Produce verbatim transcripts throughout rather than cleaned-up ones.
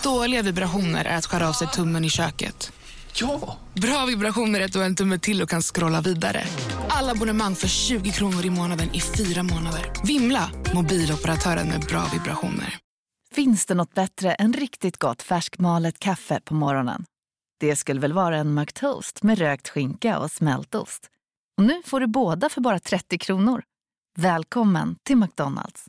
Dåliga vibrationer är att skära av sig tummen i köket. Ja! Bra vibrationer är att du har en tumme till och kan scrolla vidare. Alla abonnemang för tjugo kronor i månaden i fyra månader. Vimla, mobiloperatören med bra vibrationer. Finns det något bättre än riktigt gott färskmalet kaffe på morgonen? Det skulle väl vara en McToast med rökt skinka och smältost. Och nu får du båda för bara trettio kronor. Välkommen till McDonald's.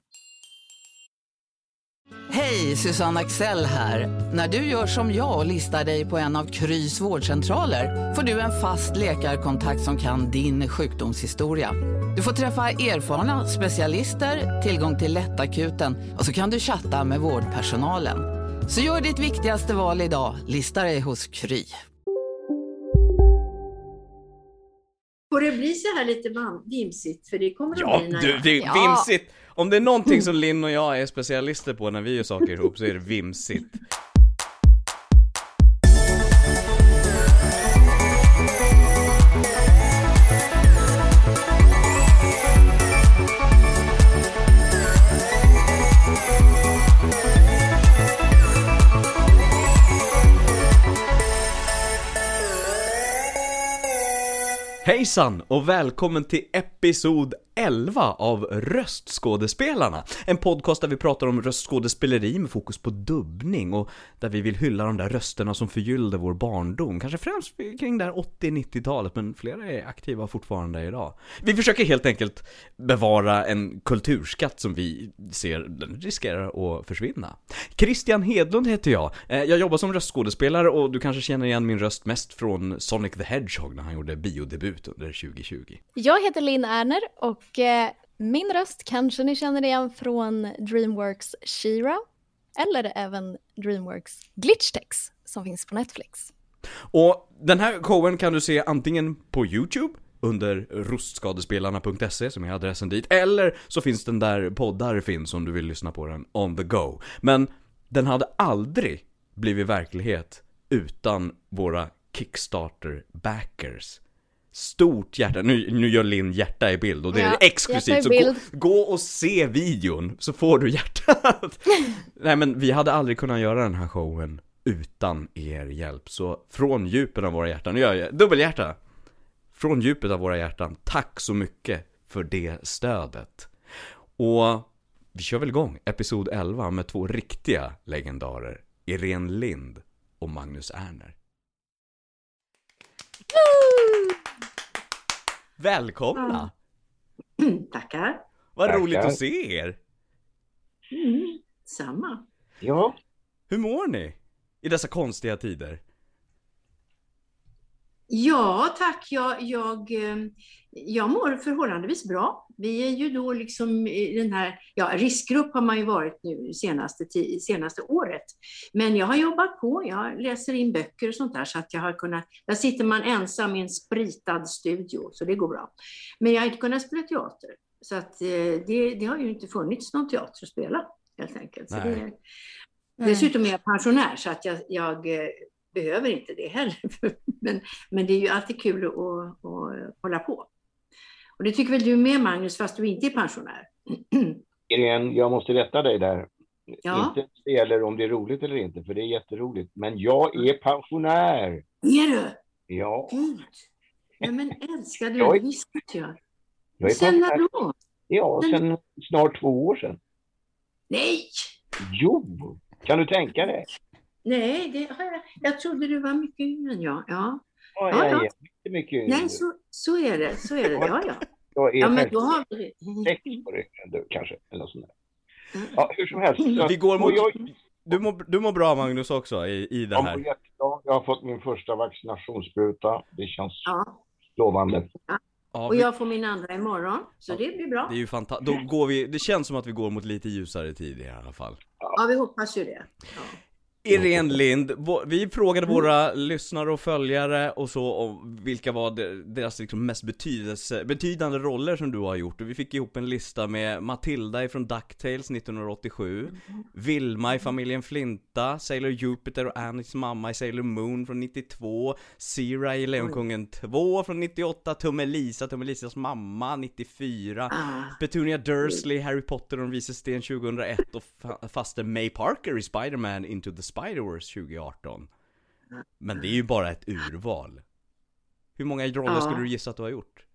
Hej, Susanne Axel här. När du gör som jag och listar dig på en av Krys vårdcentraler får du en fast läkarkontakt som kan din sjukdomshistoria. Du får träffa erfarna specialister, tillgång till lättakuten och så kan du chatta med vårdpersonalen. Så gör ditt viktigaste val idag, lista dig hos Kry. Får det bli så här lite vimsigt? För det kommer Ja, att bli när du, jag... det är Ja. vimsigt. Om det är någonting som Linn och jag är specialister på när vi gör saker ihop så är det vimsigt. Hejsan och välkommen till episod elva av Röstskådespelarna. En podcast där vi pratar om röstskådespeleri med fokus på dubbning och där vi vill hylla de där rösterna som förgyllde vår barndom. Kanske främst kring där åttio-nittiotalet, men flera är aktiva fortfarande idag. Vi försöker helt enkelt bevara en kulturskatt som vi ser den riskerar att försvinna. Christian Hedlund heter jag. Jag jobbar som röstskådespelare och du kanske känner igen min röst mest från Sonic the Hedgehog när han gjorde biodebut under tjugo tjugo. Jag heter Linn Ärner och eh, min röst kanske ni känner igen från DreamWorks She-Ra eller även DreamWorks Glitchtex som finns på Netflix. Och den här showen kan du se antingen på YouTube under röstskådespelarna punkt se som är adressen dit, eller så finns den där poddar finns om du vill lyssna på den on the go. Men den hade aldrig blivit verklighet utan våra Kickstarter-backers. Stort hjärta, nu, nu gör Linn hjärta i bild och det ja, är exklusivt, så gå, gå och se videon så får du hjärtat. Nej, men vi hade aldrig kunnat göra den här showen utan er hjälp, så från djupet av våra hjärtan, nu gör jag dubbelhjärta, från djupet av våra hjärtan, tack så mycket för det stödet. Och vi kör väl igång episod elva med två riktiga legendarer, Irene Lind och Magnus Ärner. Välkomna! Mm, tackar. Vad Tackar. roligt att se er! Mm, samma. Ja, Hur mår ni i dessa konstiga tider? Ja, tack. Jag, jag, eh, jag mår förhållandevis bra. Vi är ju då liksom i den här, ja, riskgrupp har man ju varit nu senaste, senaste året. Men jag har jobbat på, jag läser in böcker och sånt där så att jag har kunnat, där sitter man ensam i en spritad studio så det går bra. Men jag har inte kunnat spela teater. Så att eh, det, det har ju inte funnits någon teater att spela helt enkelt. Så det, dessutom är jag pensionär så att jag, jag behöver inte det heller. Men, men det är ju alltid kul att, att hålla på. Och det tycker väl du med, Magnus, fast du inte är pensionär? Irene, jag måste rätta dig där. Ja. Inte det gäller om det är roligt eller inte, för det är jätteroligt. Men jag är pensionär. Är du? Ja. Gud. Ja, men älskar du, Jag är- visst jag. Jag är Sen när pensionär. då? Ja, sen snart två år sedan. Nej! Jo, kan du tänka dig? Nej, det har jag, jag trodde du var mycket yngre än jag. Ja. Ja, Ja, jag ja. är inte mycket yngre. Nej, så, så är det. Så är det. Ja, ja. Jag är Ja, men faktiskt då har vi sex år yngre än du kanske. Eller något sånt där. Ja, hur som helst. Så, Vi går mot... och jag, Du mår, du mår bra, Magnus, också i, i det jag, mår här. jättebra. Jag har fått min första vaccinationsspruta. Det känns Ja. lovande. Ja, Och vi, jag får min andra imorgon, så det blir bra. det är ju fantastiskt. Då går vi, det känns som att vi går mot lite ljusare tid i alla fall. Ja, vi hoppas ju det. Ja. Irene Lind, vå- vi frågade våra lyssnare och följare och så om vilka var de- deras liksom mest betydelse, betydande roller som du har gjort. Och vi fick ihop en lista med Matilda från DuckTales nittonhundraåttiosju, Vilma i Familjen Flinta, Sailor Jupiter och Annies mamma i Sailor Moon från nittiotvå, She-Ra i Lejonkungen två från nittioåtta, Tummelisa, Tummelisas mamma nittiofyra, Ah. Petunia Dursley, Harry Potter och de vises sten tjugohundraett och fa- faste May Parker i Spider-Man Into the Spider-Wars tjugo arton. Men det är ju bara ett urval. Hur många roller Ja. skulle du gissa att du har gjort?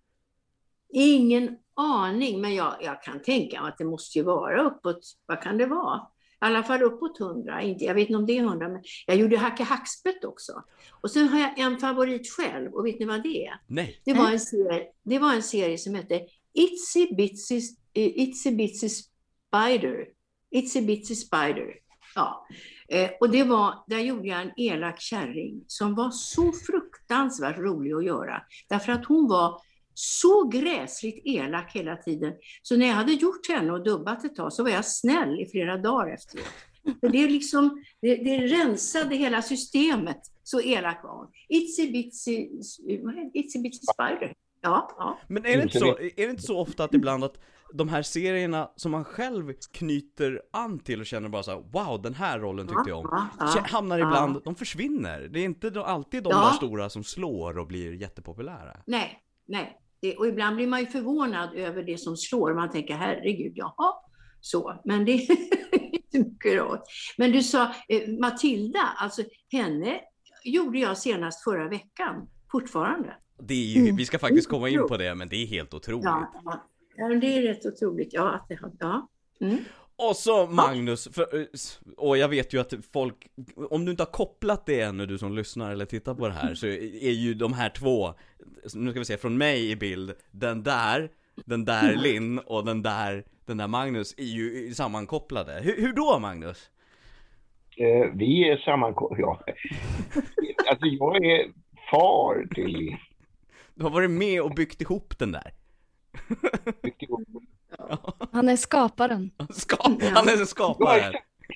Ingen aning, men jag, jag kan tänka mig att det måste ju vara uppåt, vad kan det vara? I alla fall uppåt hundra, inte, jag vet inte om det är hundra, men jag gjorde Hacka Hackspett också. Och sen har jag en favorit själv, och vet ni vad det är? Nej. Det var en serie, det var en serie som hette Itsy Bitsy, Itsy Bitsy Spider. Itsy Bitsy Spider. Ja. Eh, och det var, där gjorde jag en elak kärring som var så fruktansvärt rolig att göra. Därför att hon var så gräsligt elak hela tiden. Så när jag hade gjort henne och dubbat ett tag så var jag snäll i flera dagar efteråt. För det, liksom, det, det rensade hela systemet. Så elak var hon. Itsy Bitsy, Itsy Bitsy Spider. Ja, ja. Men är det, inte så, är det inte så ofta att ibland att de här serierna som man själv knyter an till och känner bara så här: wow, den här rollen tyckte jag om, Ja, ja, hamnar ja. ibland, de försvinner. Det är inte de, alltid de Ja. där stora som slår och blir jättepopulära. Nej, nej. Det, och ibland blir man ju förvånad över det som slår. Man tänker, herregud, jaha, så. Men det är inte mycket råd. Men du sa, eh, Matilda, alltså henne gjorde jag senast förra veckan, fortfarande. Det är ju, vi ska faktiskt komma in på det, men det är helt otroligt. Ja, ja. Ja, men det är rätt otroligt. Ja, att det, ja. Mm. Och så Magnus, för, och jag vet ju att folk, om du inte har kopplat det ännu, du som lyssnar eller tittar på det här, så är ju de här två, nu ska vi se, från mig i bild, den där, den där Linn och den där, den där Magnus är ju sammankopplade. Hur, hur då, Magnus? Eh, vi är sammankopplade, ja. Alltså jag är far till Linn. Du har varit med och byggt ihop den där. Byggt ihop. Han är skaparen. Skap, han är en skapare.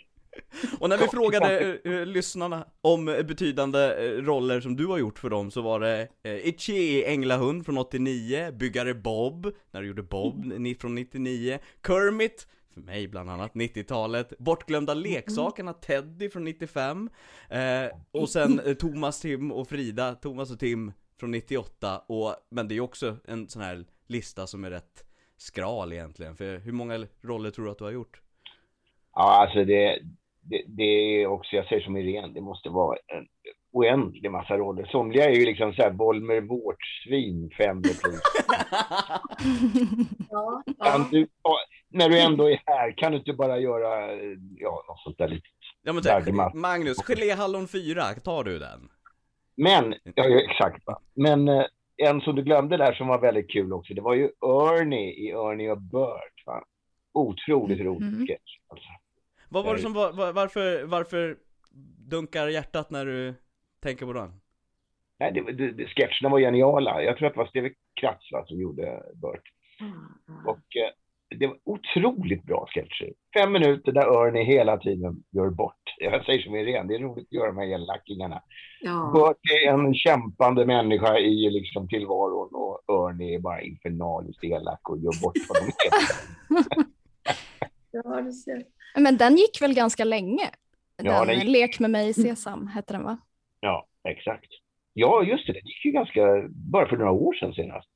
Och när vi frågade eh, lyssnarna om betydande eh, roller som du har gjort för dem, så var det eh, Itchy i Änglahund från åttionio, Byggare Bob, när du gjorde Bob ni, från nittionio, Kermit, för mig bland annat, nittiotalet, Bortglömda leksakerna, Teddy från nittiofem, eh, och sen eh, Thomas, Tim och Frida, Thomas och Tim från nittioåtta, och, men det är också en sån här lista som är rätt skral egentligen, för hur många roller tror du att du har gjort? Ja, alltså det, det, det är också, jag säger som Irene, det måste vara en oändlig massa roller. Somliga är ju liksom så här Bolmer vårtsvin, fem plus. Ja, Kan ja. du, när du ändå är här, kan du inte bara göra ja, något sånt där lite? Ja, men så, Magnus, Geléhallon fyra, tar du den? Men, ja, ja exakt va. Men eh, en som du glömde där som var väldigt kul också, det var ju Ernie i Ernie och Bert, va? Otroligt rolig Mm. sketch alltså. Vad var det som var, var, varför, varför dunkar hjärtat när du tänker på den? Nej, det, det, det, sketcherna var geniala. Jag tror att det var Steve Kratz va, som gjorde Bert. Och eh, det var otroligt bra sketcher. Fem minuter där Ernie hela tiden gör bort. Jag säger som Irene, det är roligt att göra de här elackingarna. Ja. Bert är en kämpande människa i liksom tillvaron och Ernie är bara infernaliskt elak och gör bort vad de heter. Ja, det ser. Men den gick väl ganska länge? Den, Ja, den gick- Lek med mig Sesam hette den, va? Ja, exakt. Ja, just det. Det gick ju ganska, bara för några år sedan senast.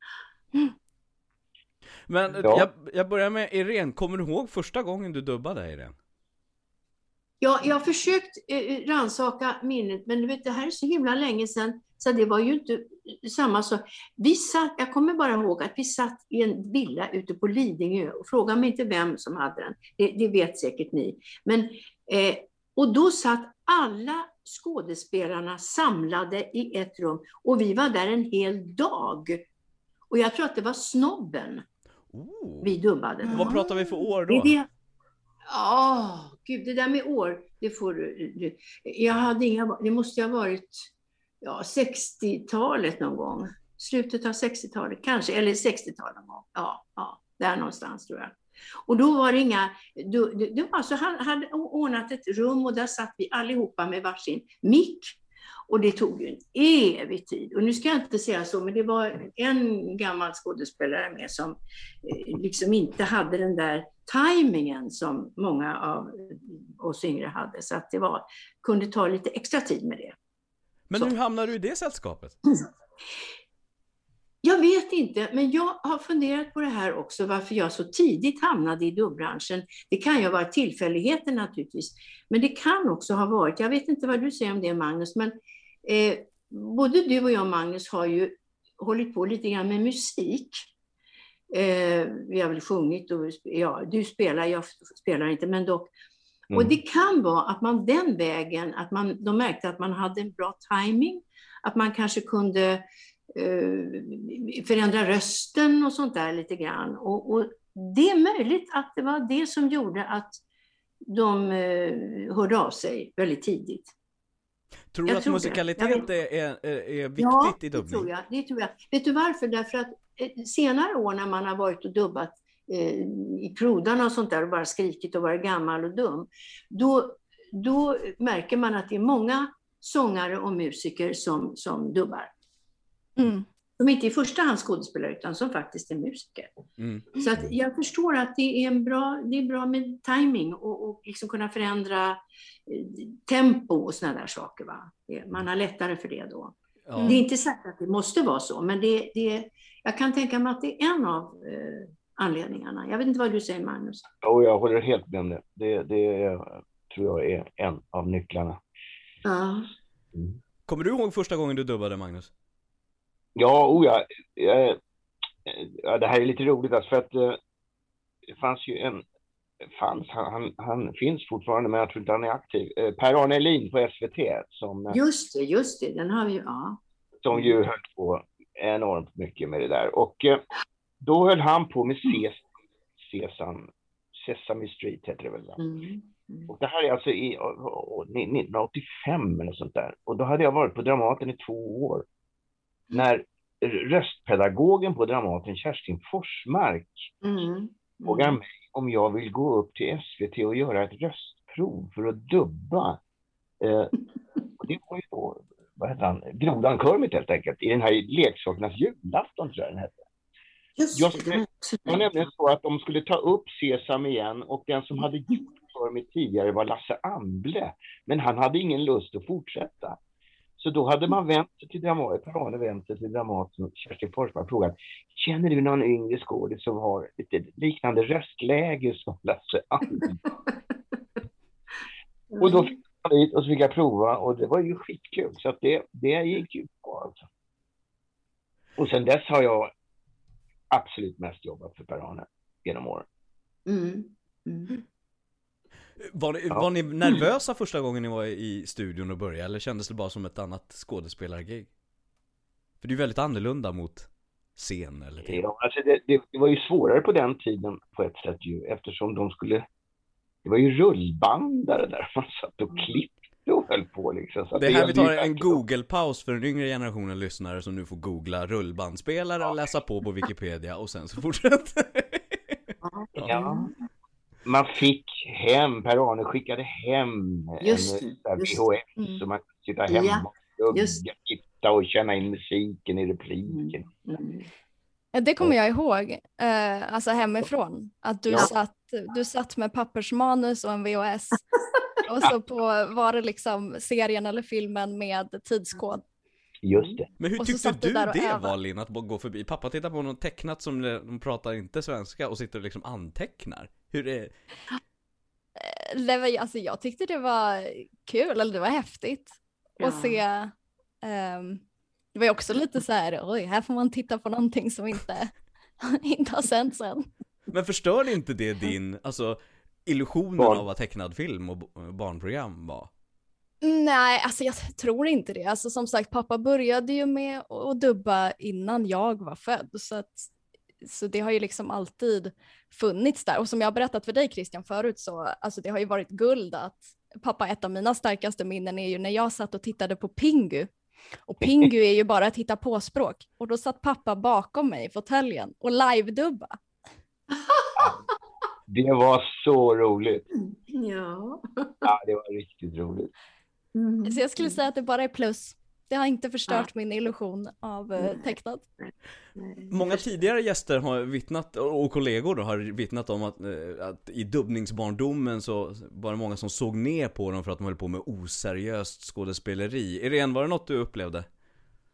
Men Ja. jag, jag börjar med Irene, kommer du ihåg första gången du dubbade, Irene? Ja, jag har försökt eh, rannsaka minnet, men du vet, det här är så himla länge sedan, så det var ju inte samma sak. Vi satt, jag kommer bara ihåg att vi satt i en villa ute på Lidingö, och fråga mig inte vem som hade den, det, det vet säkert ni. Men, eh, och då satt alla skådespelarna samlade i ett rum, och vi var där en hel dag. Och jag tror att det var Snobben Oh. vi dubbade. Vad pratar vi för år Det då? är det. Ja, gud, det där med år, det får du. du- Jag hade inga, det måste ju ha varit ja, sextiotalet någon gång. Slutet av sextiotalet kanske, eller sextiotalet någon gång. Ja, ja, där någonstans tror jag. Och då var det inga, då, det, det var så, han hade ordnat ett rum och där satt vi allihopa med varsin mick. Och det tog ju en evig tid. Och nu ska jag inte säga så, men det var en gammal skådespelare med som eh, liksom inte hade den där tajmingen som många av oss yngre hade. Så att det var, kunde ta lite extra tid med det. Men så. hur hamnar du i det sällskapet? Jag vet inte, men jag har funderat på det här också, varför jag så tidigt hamnade i dubbbranschen. Det kan ju ha varit tillfälligheter naturligtvis, men det kan också ha varit, jag vet inte vad du säger om det, Magnus, men eh, både du och jag, Magnus, har ju hållit på lite grann med musik. Eh, vi har väl sjungit och ja, du spelar, jag spelar inte, men dock. Mm. Och det kan vara att man den vägen, att man, de märkte att man hade en bra timing, att man kanske kunde förändra rösten och sånt där lite grann. Och, och det är möjligt att det var det som gjorde att de eh, hörde av sig väldigt tidigt. Tror du jag att tror musikalitet är, är, är viktigt ja, i dubbning? Det tror, jag, det tror jag. Vet du varför? Därför att eh, senare år när man har varit och dubbat eh, i prodarna och sånt där och bara skrikit och varit gammal och dum, då, då märker man att det är många sångare och musiker som, som dubbar. Mm. Som inte i första hand skådespelare utan som faktiskt är musiker. Mm. Så att jag förstår att det är, en bra, det är bra med timing och, och liksom kunna förändra tempo och såna där saker. Va? Man har lättare för det då. Ja. Det är inte sagt att det måste vara så, men det, det, jag kan tänka mig att det är en av eh, anledningarna. Jag vet inte vad du säger, Magnus. Ja, jag håller helt med om det. Det, det är, tror jag är en av nycklarna. Ja. Mm. Kommer du ihåg första gången du dubbade, Magnus? Ja, oh ja, ja, ja, det här är lite roligt alltså, för att eh, det fanns ju en, fanns, han, han finns fortfarande, men jag tror inte han är aktiv. Eh, Per-Arne Elin på S V T som, just det, just det, den har vi ju, ja. Som ju höll på enormt mycket med det där. Och eh, då höll han på med Ses, Sesam, Sesame Street heter det väl. Mm. Mm. Och det här är alltså i nittonhundraåttiofem eller sånt där. Och då hade jag varit på Dramaten i två år. När röstpedagogen på Dramaten, Kerstin Forsmark, mm. Mm. frågar mig om jag vill gå upp till S V T och göra ett röstprov för att dubba. Eh, och det var ju då, vad heter han, Grodan Kermit helt enkelt, i den här leksakernas julafton tror jag den hette. Just jag skulle, det var nämligen så att de skulle ta upp Sesam igen och den som hade gjort Kermit tidigare var Lasse Amble, men han hade ingen lust att fortsätta. Så då hade man vänt sig till Dramaten, Per-Arne vänt sig till Dramaten och Kerstin Forsmark frågat: känner du någon yngre skådis som har lite liknande röstläge som Lasse Amble? Mm. Och då fick jag dit och så fick jag prova och det var ju skitkul, så att det, det gick ju bra alltså. Och sen dess har jag absolut mest jobbat för Per-Arne genom åren. Mm. Mm. Var ni, ja. var ni nervösa första gången ni var i studion och började, eller kändes det bara som ett annat skådespelargig? För det är väldigt annorlunda mot scen eller till. Ja, alltså det, det, det var ju svårare på den tiden på ett sätt ju, eftersom de skulle, det var ju rullbandare där man satt och klippte och höll på liksom. Så det här vi tar en Google-paus för den yngre generationen lyssnare som nu får googla rullbandspelare och läsa på på Wikipedia och sen så fortsätter. Ja. Ja. Man fick hem, Per-Arne skickade hem just, en V H S mm. så man kunde sitta hemma ja, och titta och känna in musiken i repliken. Mm. Mm. Det kommer jag ihåg, eh, alltså hemifrån, att du, ja. satt, du satt med pappersmanus och en V H S och så på var det liksom serien eller filmen med tidskod. Just det. Men hur tyckte du det var, Linn, att gå förbi? Pappa tittar på något tecknat som de pratar inte svenska och sitter och liksom antecknar. Hur är det? Alltså jag tyckte det var kul, eller det var häftigt ja. att se. Um, det var ju också lite så här, oj, här får man titta på någonting som inte, inte har sänts sen. Men förstör inte det din, alltså illusionen Barn. av vad tecknad film och barnprogram var? Nej, alltså jag tror inte det. Alltså som sagt, pappa började ju med att dubba innan jag var född. Så, att, så det har ju liksom alltid funnits där. Och som jag har berättat för dig, Christian, förut, så alltså det har ju varit guld att pappa, ett av mina starkaste minnen är ju när jag satt och tittade på Pingu. Och Pingu är ju bara att hitta på språk. Och då satt pappa bakom mig i fåtöljen och live-dubba. Det var så roligt. Ja. Ja, det var riktigt roligt. Mm. Så jag skulle säga att det bara är plus. Det har inte förstört ja. min illusion av uh, tecknat. Många tidigare gäster har vittnat, och kollegor då, har vittnat om att, att i dubbningsbarndomen så var det många som såg ner på dem för att de höll på med oseriöst skådespeleri. Irene, var det något du upplevde?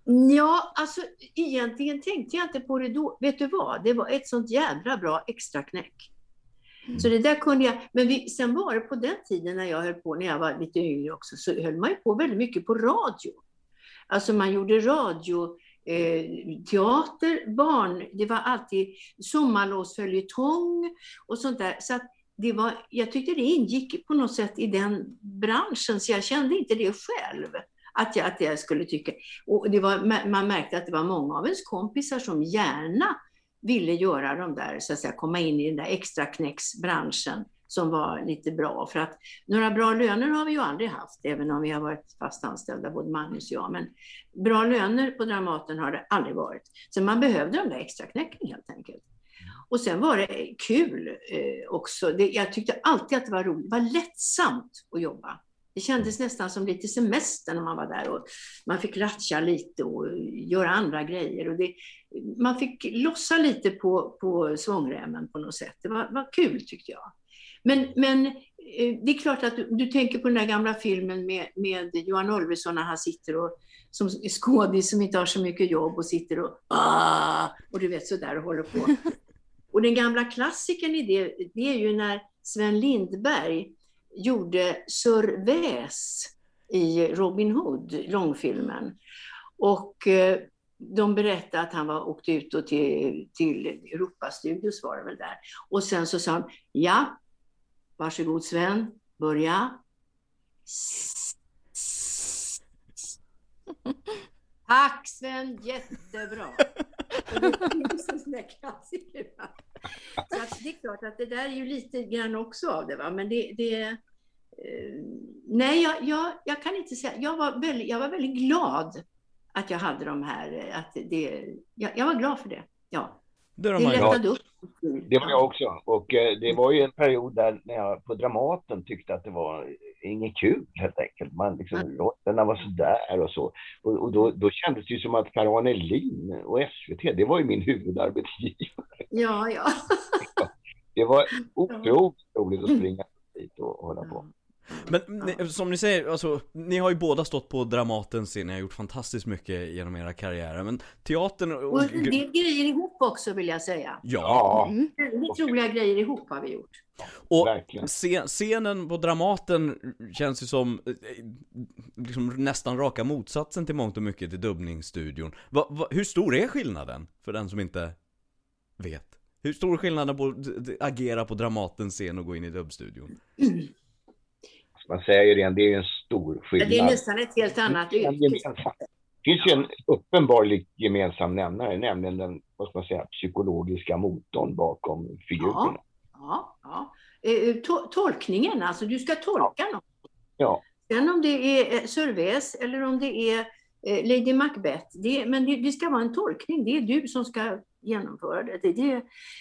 Ja, alltså egentligen tänkte jag inte på det då. Vet du vad? Det var ett sånt jädra bra extra knäck. Mm. Så det där kunde jag. Men vi, sen var det på den tiden när jag höll på, när jag var lite yngre också, så höll man ju på väldigt mycket på radio. Alltså man gjorde radio, eh, teater, barn. Det var alltid sommarlovsföljetong och sånt där. Så att det var, jag tyckte det ingick på något sätt i den branschen, så jag kände inte det själv. Att jag, att jag skulle tycka. Och det var, man märkte att det var många av ens kompisar som gärna ville göra de där, så att säga, komma in i den där extra knäcksbranschen som var lite bra. För att några bra löner har vi ju aldrig haft, även om vi har varit fast anställda, både Magnus och jag. Men bra löner på Dramaten har det aldrig varit. Så man behövde de där extra knäcken helt enkelt. Och sen var det kul eh, också. Det, jag tyckte alltid att det var roligt. Det var lättsamt att jobba. Det kändes nästan som lite semester när man var där. Och man fick latcha lite och göra andra grejer. Och det, man fick lossa lite på, på svångremmen på något sätt. Det var, var kul tyckte jag. Men, men eh, det är klart att du, du tänker på den där gamla filmen med, med Johan Ulveson när han sitter och som skådis som inte har så mycket jobb och sitter och ah, och du vet sådär och håller på. Och den gamla klassikern i det, det är ju när Sven Lindberg gjorde Sir Väs i Robin Hood, långfilmen. Och eh, de berättade att han var åkt ut och till, till Europastudios var det väl där. Och sen så sa han, ja, varsågod Sven, börja. Tack Sven, jättebra. Och det är en sån där klassiker. Så att det är klart att det där är ju lite grann också av det, va? Men det, det eh, nej, jag, jag, jag kan inte säga, jag var, väldigt, jag var väldigt glad att jag hade de här, att det, jag, jag var glad för det, ja. Det, det lättade upp. Det var jag också, och eh, det var ju en period där när jag på Dramaten tyckte att det var inget kul helt enkelt. Man liksom, låtarna var sådär och så. Och, och då, då kändes det ju som att Per-Arne Lin och S V T, det var ju min huvudarbetsgivare. Ja, ja. Det var otroligt roligt att springa dit och, och hålla på. Men ni, som ni säger, alltså, ni har ju båda stått på Dramaten sen, ni har gjort fantastiskt mycket genom era karriärer. Men teatern och... och det är grejer ihop också vill jag säga. Ja. Mm. Väldigt roliga grejer ihop har vi gjort. Och scen- scenen på Dramaten känns ju som liksom nästan raka motsatsen till mångt och mycket till dubbningsstudion. Va, va, hur stor är skillnaden för den som inte vet? Hur stor är skillnaden på att agera på Dramatens scen och gå in i dubbstudion? Mm. Man säger ju det, det är ju en stor skillnad. Det är nästan ett helt annat yrke. Det finns ju en uppenbarlig gemensam nämnare, nämligen den, vad ska man säga, psykologiska motorn bakom figurerna. Ja, ja. To- tolkningen, alltså du ska tolka ja. något. Ja. Sen om det är Sir Väs eller om det är Lady Macbeth, det, men det, det ska vara en tolkning, det är du som ska genomföra det. det, det,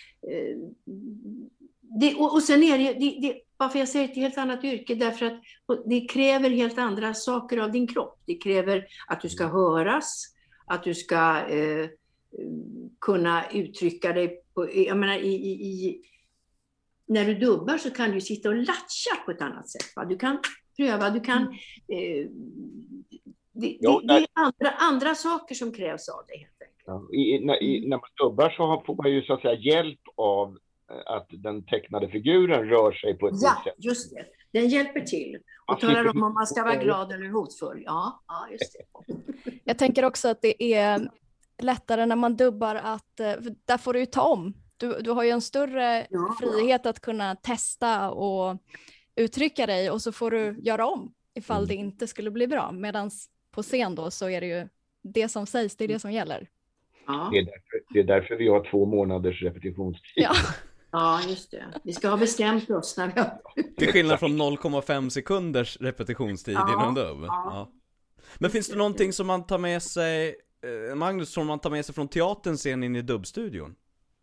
det och, och sen är det, det, det, varför jag säger ett helt annat yrke, därför att det kräver helt andra saker av din kropp. Det kräver att du ska höras, att du ska eh, kunna uttrycka dig på, jag menar i, i, i när du dubbar så kan du sitta och latcha på ett annat sätt. Va? Du kan pröva, du kan... Eh, det, jo, det, det är andra, andra saker som krävs av dig helt enkelt. Ja, i, när, i, när man dubbar så får man ju så att säga hjälp av att den tecknade figuren rör sig på ett ja, sätt. Ja, just det. Den hjälper till. Och talar om om man ska vara glad eller hotfull. Ja, ja just det. Jag tänker också att det är lättare när man dubbar att... Där får du ju ta om. Du, du har ju en större ja. frihet att kunna testa och uttrycka dig, och så får du göra om ifall mm. det inte skulle bli bra. Medan på scen då så är det ju det som sägs, det är det som gäller. Ja. Det, är därför, det är därför vi har två månaders repetitionstid. Ja, ja just det. Vi ska ha bestämt oss när vi har... Till skillnad från noll komma fem sekunders repetitionstid ja. innan dubb. Ja. Ja. Men finns det någonting som man tar med sig, Magnus, som man tar med sig från teatern sen in i dubbstudion?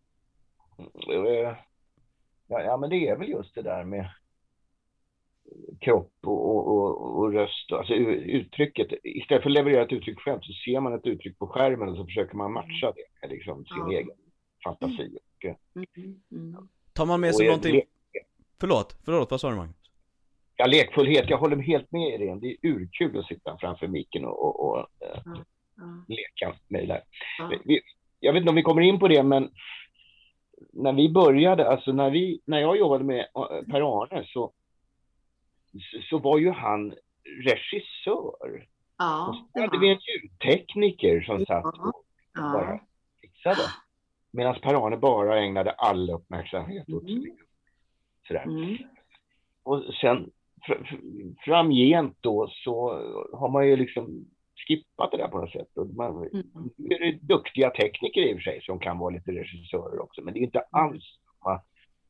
Ja, ja, men det är väl just det där med kropp och, och, och, och röst. Alltså uttrycket. Istället för att leverera ett uttryck själv så ser man ett uttryck på skärmen och så försöker man matcha det med liksom sin ja. egen fantasi. Mm, mm. Tar man med sig någonting... Le- förlåt, förlåt, vad sa du, Magnus? Ja, lekfullhet. Jag håller helt med i det. Det är urkul att sitta framför micken och... och, och ja. ja. leka med det där. Ja. Vi, jag vet inte om vi kommer in på det, men när vi började, alltså när, vi, när jag jobbade med Per-Arne så, så var ju han regissör. Ja, och så hade vi en ljudtekniker som satt och ja. bara fixade. Medan Per-Arne bara ägnade all uppmärksamhet åt Mm. sådär. Mm. Och sen fr- framgent då så har man ju liksom skippat det där på något sätt. Och man, Mm. nu är det duktiga tekniker i och för sig som kan vara lite regissörer också. Men det är inte alls samma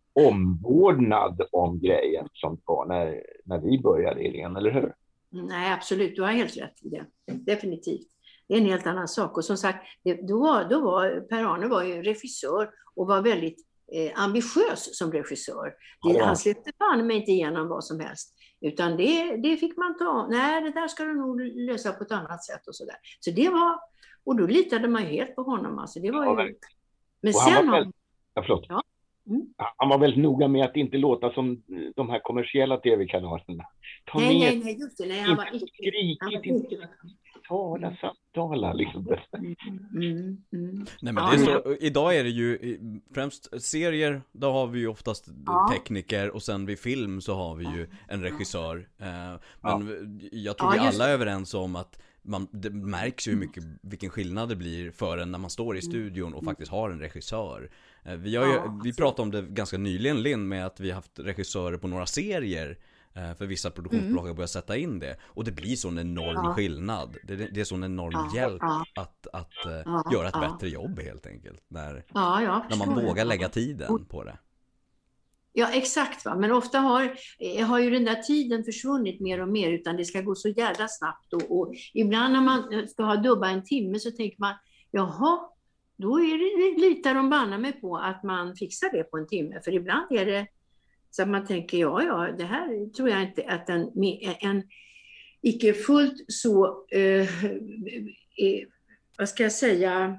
omvårdnad om grejen som det var när, när vi började, Irene, eller hur? Nej, absolut. Du har helt rätt i det. Definitivt. Det är en helt annan sak. Och som sagt, det, då, var, då var Per-Arne var ju regissör och var väldigt eh, ambitiös som regissör. Det, Ja. Han släppte fan mig inte igenom vad som helst. Utan det, det fick man ta. Nej, det där ska du nog lösa på ett annat sätt och sådär. Så det var, och då litade man ju helt på honom. Alltså, det var Ja, ju, verkligen. men Och han sen var har... väldigt- Ja, förlåt. Ja. Mm. Han var väldigt noga med att inte låta som de här kommersiella tv-kanalerna. Ta Nej, ner, nej, nej, just det. Nej, han var inte icke... Han var skrikigt, icke... tala, samtala liksom. Mm, mm, mm. Nej men Ja, det är men- så, idag är det ju i- främst serier, då har vi ju oftast Ja. tekniker och sen vid film så har vi ju en regissör. Eh, Men jag tror Ja, vi just alla är överens om att man, det märks ju mycket vilken skillnad det blir för en när man står i studion och faktiskt har en regissör. Eh, Vi, har ju, Ja, vi pratade om det ganska nyligen, Linn, med att vi har haft regissörer på några serier. eh, För vissa produktionsbolag har börjat sätta in det. Och det blir sån enorm Ja. skillnad. Det, det är sån enorm Ja, hjälp ja. att, att eh, Ja, göra ett ja. bättre jobb helt enkelt. När, Ja, jag när man förstår vågar det. lägga tiden på det. Ja, exakt. Va? Men ofta har, eh, har ju den där tiden försvunnit mer och mer, utan det ska gå så jävla snabbt. Och, och ibland när man ska ha dubba en timme så tänker man, jaha, då är det, litar de banna mig på att man fixar det på en timme. För ibland är det så att man tänker, ja, ja, det här tror jag inte att en, en icke fullt så, eh, eh, vad ska jag säga,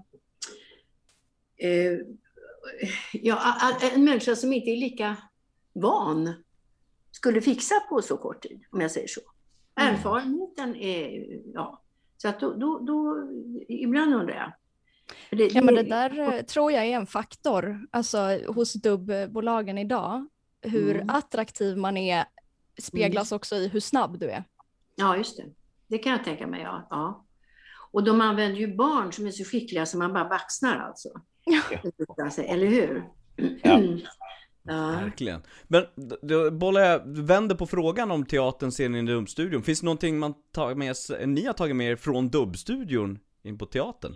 eh, ja, en människa som inte är lika van skulle fixa på så kort tid, om jag säger så. Mm. Erfarenheten är, ja, så att då, då, då ibland undrar jag. Det, Ja, men det där eh, tror jag är en faktor, alltså hos dubbbolagen idag. Hur Mm. attraktiv man är speglas också i hur snabb du är. Ja, just det. Det kan jag tänka mig, ja. ja. Och de använder ju barn som är så skickliga som man bara baxnar alltså. Eller hur? Ja. Ja. Verkligen. Men då bollar jag, vänder på frågan om teatern, scenen i dubbstudion. Finns det någonting man tar med sig, ni har tagit med er från dubbstudion in på teatern?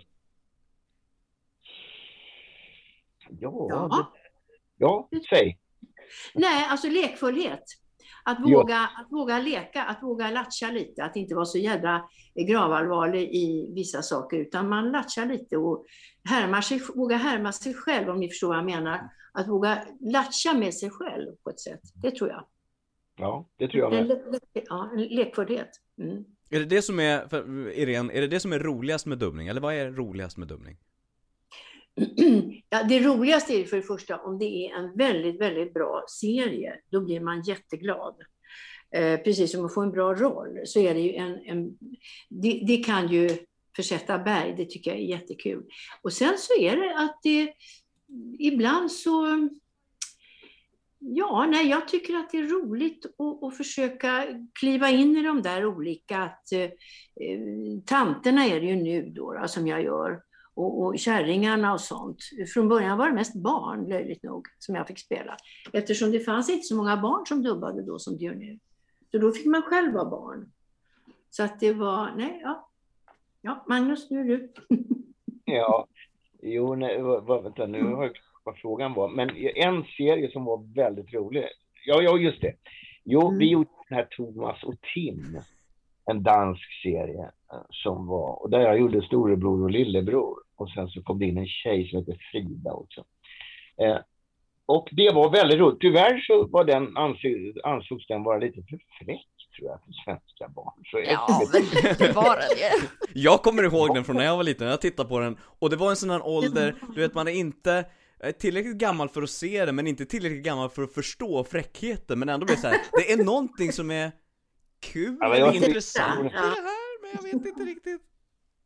Ja, Ja. det, ja, säg. Nej, alltså lekfullhet. Att Ja. våga, att våga leka, att våga latcha lite, att inte vara så jädra gravallvarlig i vissa saker, utan man latchar lite och härmar sig, våga härma sig själv, om ni förstår vad jag menar. Att våga latcha med sig själv på ett sätt, det tror jag. Ja, det tror jag En, med. le- le- ja, en lekfullhet. Mm. Är det det som är, för Irene, är det det som är roligast med dubbning? Eller vad är roligast med dubbning? Ja, det roligaste är för det första om det är en väldigt, väldigt bra serie. Då blir man jätteglad. Eh, precis som att få en bra roll så är det ju en... en det, det kan ju försätta berg, det tycker jag är jättekul. Och sen så är det att det ibland så... Ja, nej, jag tycker att det är roligt att, att försöka kliva in i de där olika... Att, eh, tanterna är det ju nu då, då som jag gör. Och, och kärringarna och sånt. Från början var det mest barn, löjligt nog, som jag fick spela. Eftersom det fanns inte så många barn som dubbade då som det gör nu. Så då fick man själv vara barn. Så att det var, nej, ja. Ja, Magnus, nu är du. Ja, jo, nej, vad, vänta, nu har jag vad frågan var. Men en serie som var väldigt rolig. Ja, ja, just det. Jo, Mm. vi gjorde den här Thomas och Tim. En dansk serie som var, och där jag gjorde storebror och lillebror. Och sen så kom det in en tjej som heter Frida också. Eh, och det var väldigt roligt. Tyvärr så var den, ansåg, ansågs den vara lite för fräck, tror jag, för svenska barn. Så Ja, men det var det ju. Jag kommer ihåg den från när jag var liten, jag tittade på den. Och det var en sån här ålder, du vet, man är inte tillräckligt gammal för att se det, men inte tillräckligt gammal för att förstå fräckheten. Men ändå blir det så här, det är någonting som är kul, Ja, men jag eller tycker- intressant i Ja. det här, men jag vet inte riktigt.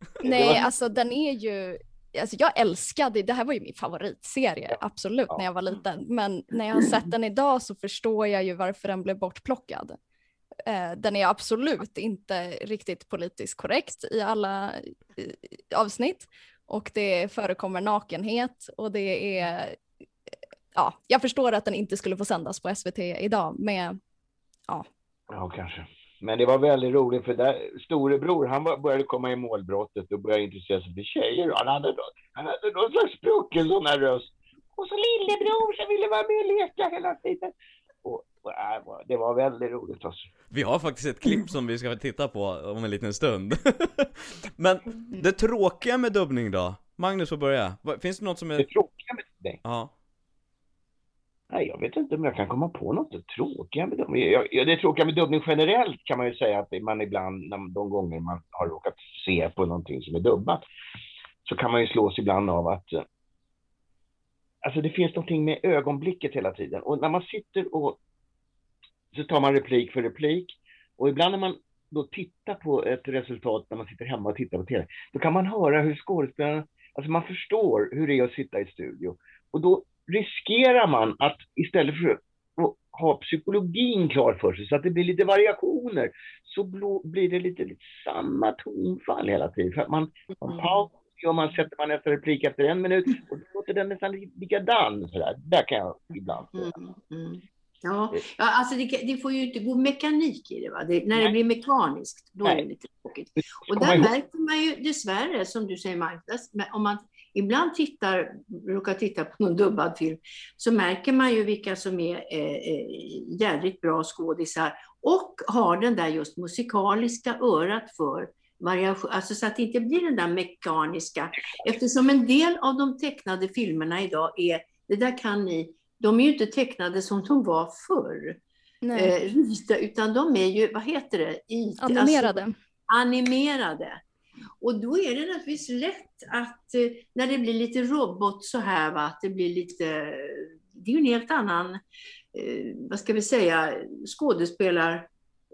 Nej, alltså den är ju, alltså jag älskade, det här var ju min favoritserie, absolut, ja. När jag var liten. Men när jag har sett den idag så förstår jag ju varför den blev bortplockad. Eh, den är absolut inte riktigt politiskt korrekt i alla eh, avsnitt. Och det förekommer nakenhet och det är, ja, jag förstår att den inte skulle få sändas på S V T idag med, ja. Ja, kanske. Men det var väldigt roligt för där storebror, han var, började komma i målbrottet och började intressera sig för tjejer. Han hade, han hade någon slags sprucken sån här röst. Och så lillebror som ville vara med och leka hela tiden. Och, och äh, det var väldigt roligt alltså. Vi har faktiskt ett klipp som vi ska titta på om en liten stund. Men det tråkiga med dubbning då? Magnus får börja. Finns det något som är... Det tråkiga med dubbning? Ja. Nej, jag vet inte om jag kan komma på något det tråkiga med dubbning. Jag, det tråkiga med dubbning generellt kan man ju säga att man ibland, de gånger man har råkat se på någonting som är dubbat, så kan man ju slås ibland av att alltså det finns någonting med ögonblicket hela tiden. Och när man sitter och så tar man replik för replik. Och ibland när man då tittar på ett resultat när man sitter hemma och tittar på tv, då kan man höra hur skådespelarna, alltså man förstår hur det är att sitta i studio. Och då riskerar man att istället för att ha psykologin klar för sig så att det blir lite variationer, så blir det lite, lite samma tonfall hela tiden. För att man, man pausar och man sätter man efter replik efter en minut och då låter den nästan likadan. Sådär. Där kan jag ibland säga. Mm, mm. Ja, ja, alltså det, det får ju inte gå mekanik i det, va? Det, när Nej. det blir mekaniskt, då Nej. är det lite tråkigt. Och där märker man ju dessvärre, som du säger Magnus, om man ibland tittar, råkar titta på någon dubbad film, så märker man ju vilka som är eh, jävligt bra skådisar och har den där just musikaliska örat för variation, alltså så att det inte blir den där mekaniska, eftersom en del av de tecknade filmerna idag är, det där kan ni, de är ju inte tecknade som de var förr. Eh, utan de är ju, vad heter det? I, animerade. Alltså, animerade. Och då är det naturligtvis lätt att eh, när det blir lite robot så här, va, att det blir lite, det är ju en helt annan, eh, vad ska vi säga, skådespelar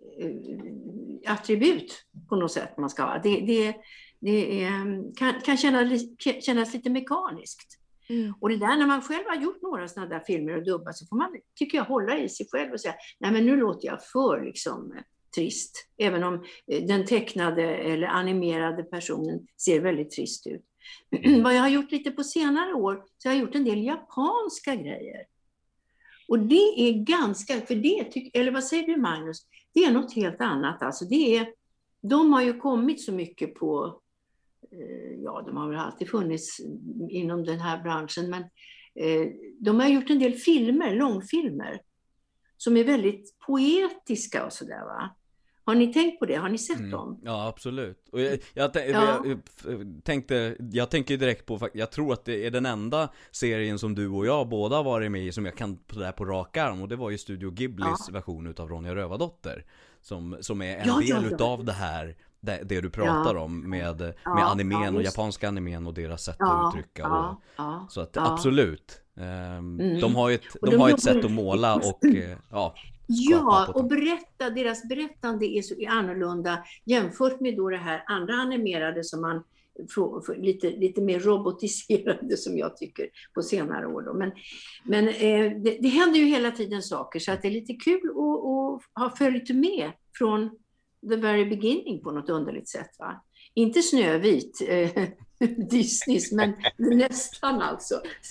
eh, attribut på något sätt man ska ha. Det, det, det är, kan, kan kännas, kännas lite mekaniskt. Mm. Och det där när man själv har gjort några sådana där filmer och dubbar, så får man, tycker jag, hålla i sig själv och säga, nej men nu låter jag för liksom trist. Även om den tecknade eller animerade personen ser väldigt trist ut. Vad jag har gjort lite på senare år, så har jag gjort en del japanska grejer. Och det är ganska, för det tycker, eller vad säger du Magnus? Det är något helt annat. Alltså det är, de har ju kommit så mycket på, ja, de har väl alltid funnits inom den här branschen, men eh, de har gjort en del filmer, långfilmer, som är väldigt poetiska och sådär, va? Har ni tänkt på det? Har ni sett mm. dem? Ja, absolut. Och jag, jag, ja. jag, jag tänkte, jag tänker direkt på, jag tror att det är den enda serien som du och jag båda har varit med i som jag kan på, där på rak arm, och det var ju Studio Ghiblis ja. version utav Ronja Rövardotter, som, som är en ja, del ja, ja. utav det här, det, det du pratar ja. om med, med ja, animen ja, och japanska animen och deras sätt ja, att uttrycka. Ja, och, ja, så att ja. absolut. Um, mm. De har ju ett, de de har ett sätt att måla och ja. Ja, och berätta, deras berättande är så är annorlunda jämfört med då det här andra animerade som man får, får lite, lite mer robotiserade som jag tycker på senare år då. Men, men eh, det, det händer ju hela tiden saker, så att det är lite kul att, att ha följt med från the very beginning på något underligt sätt, va? Inte Snövit, eh, Disneys, men nästan alltså.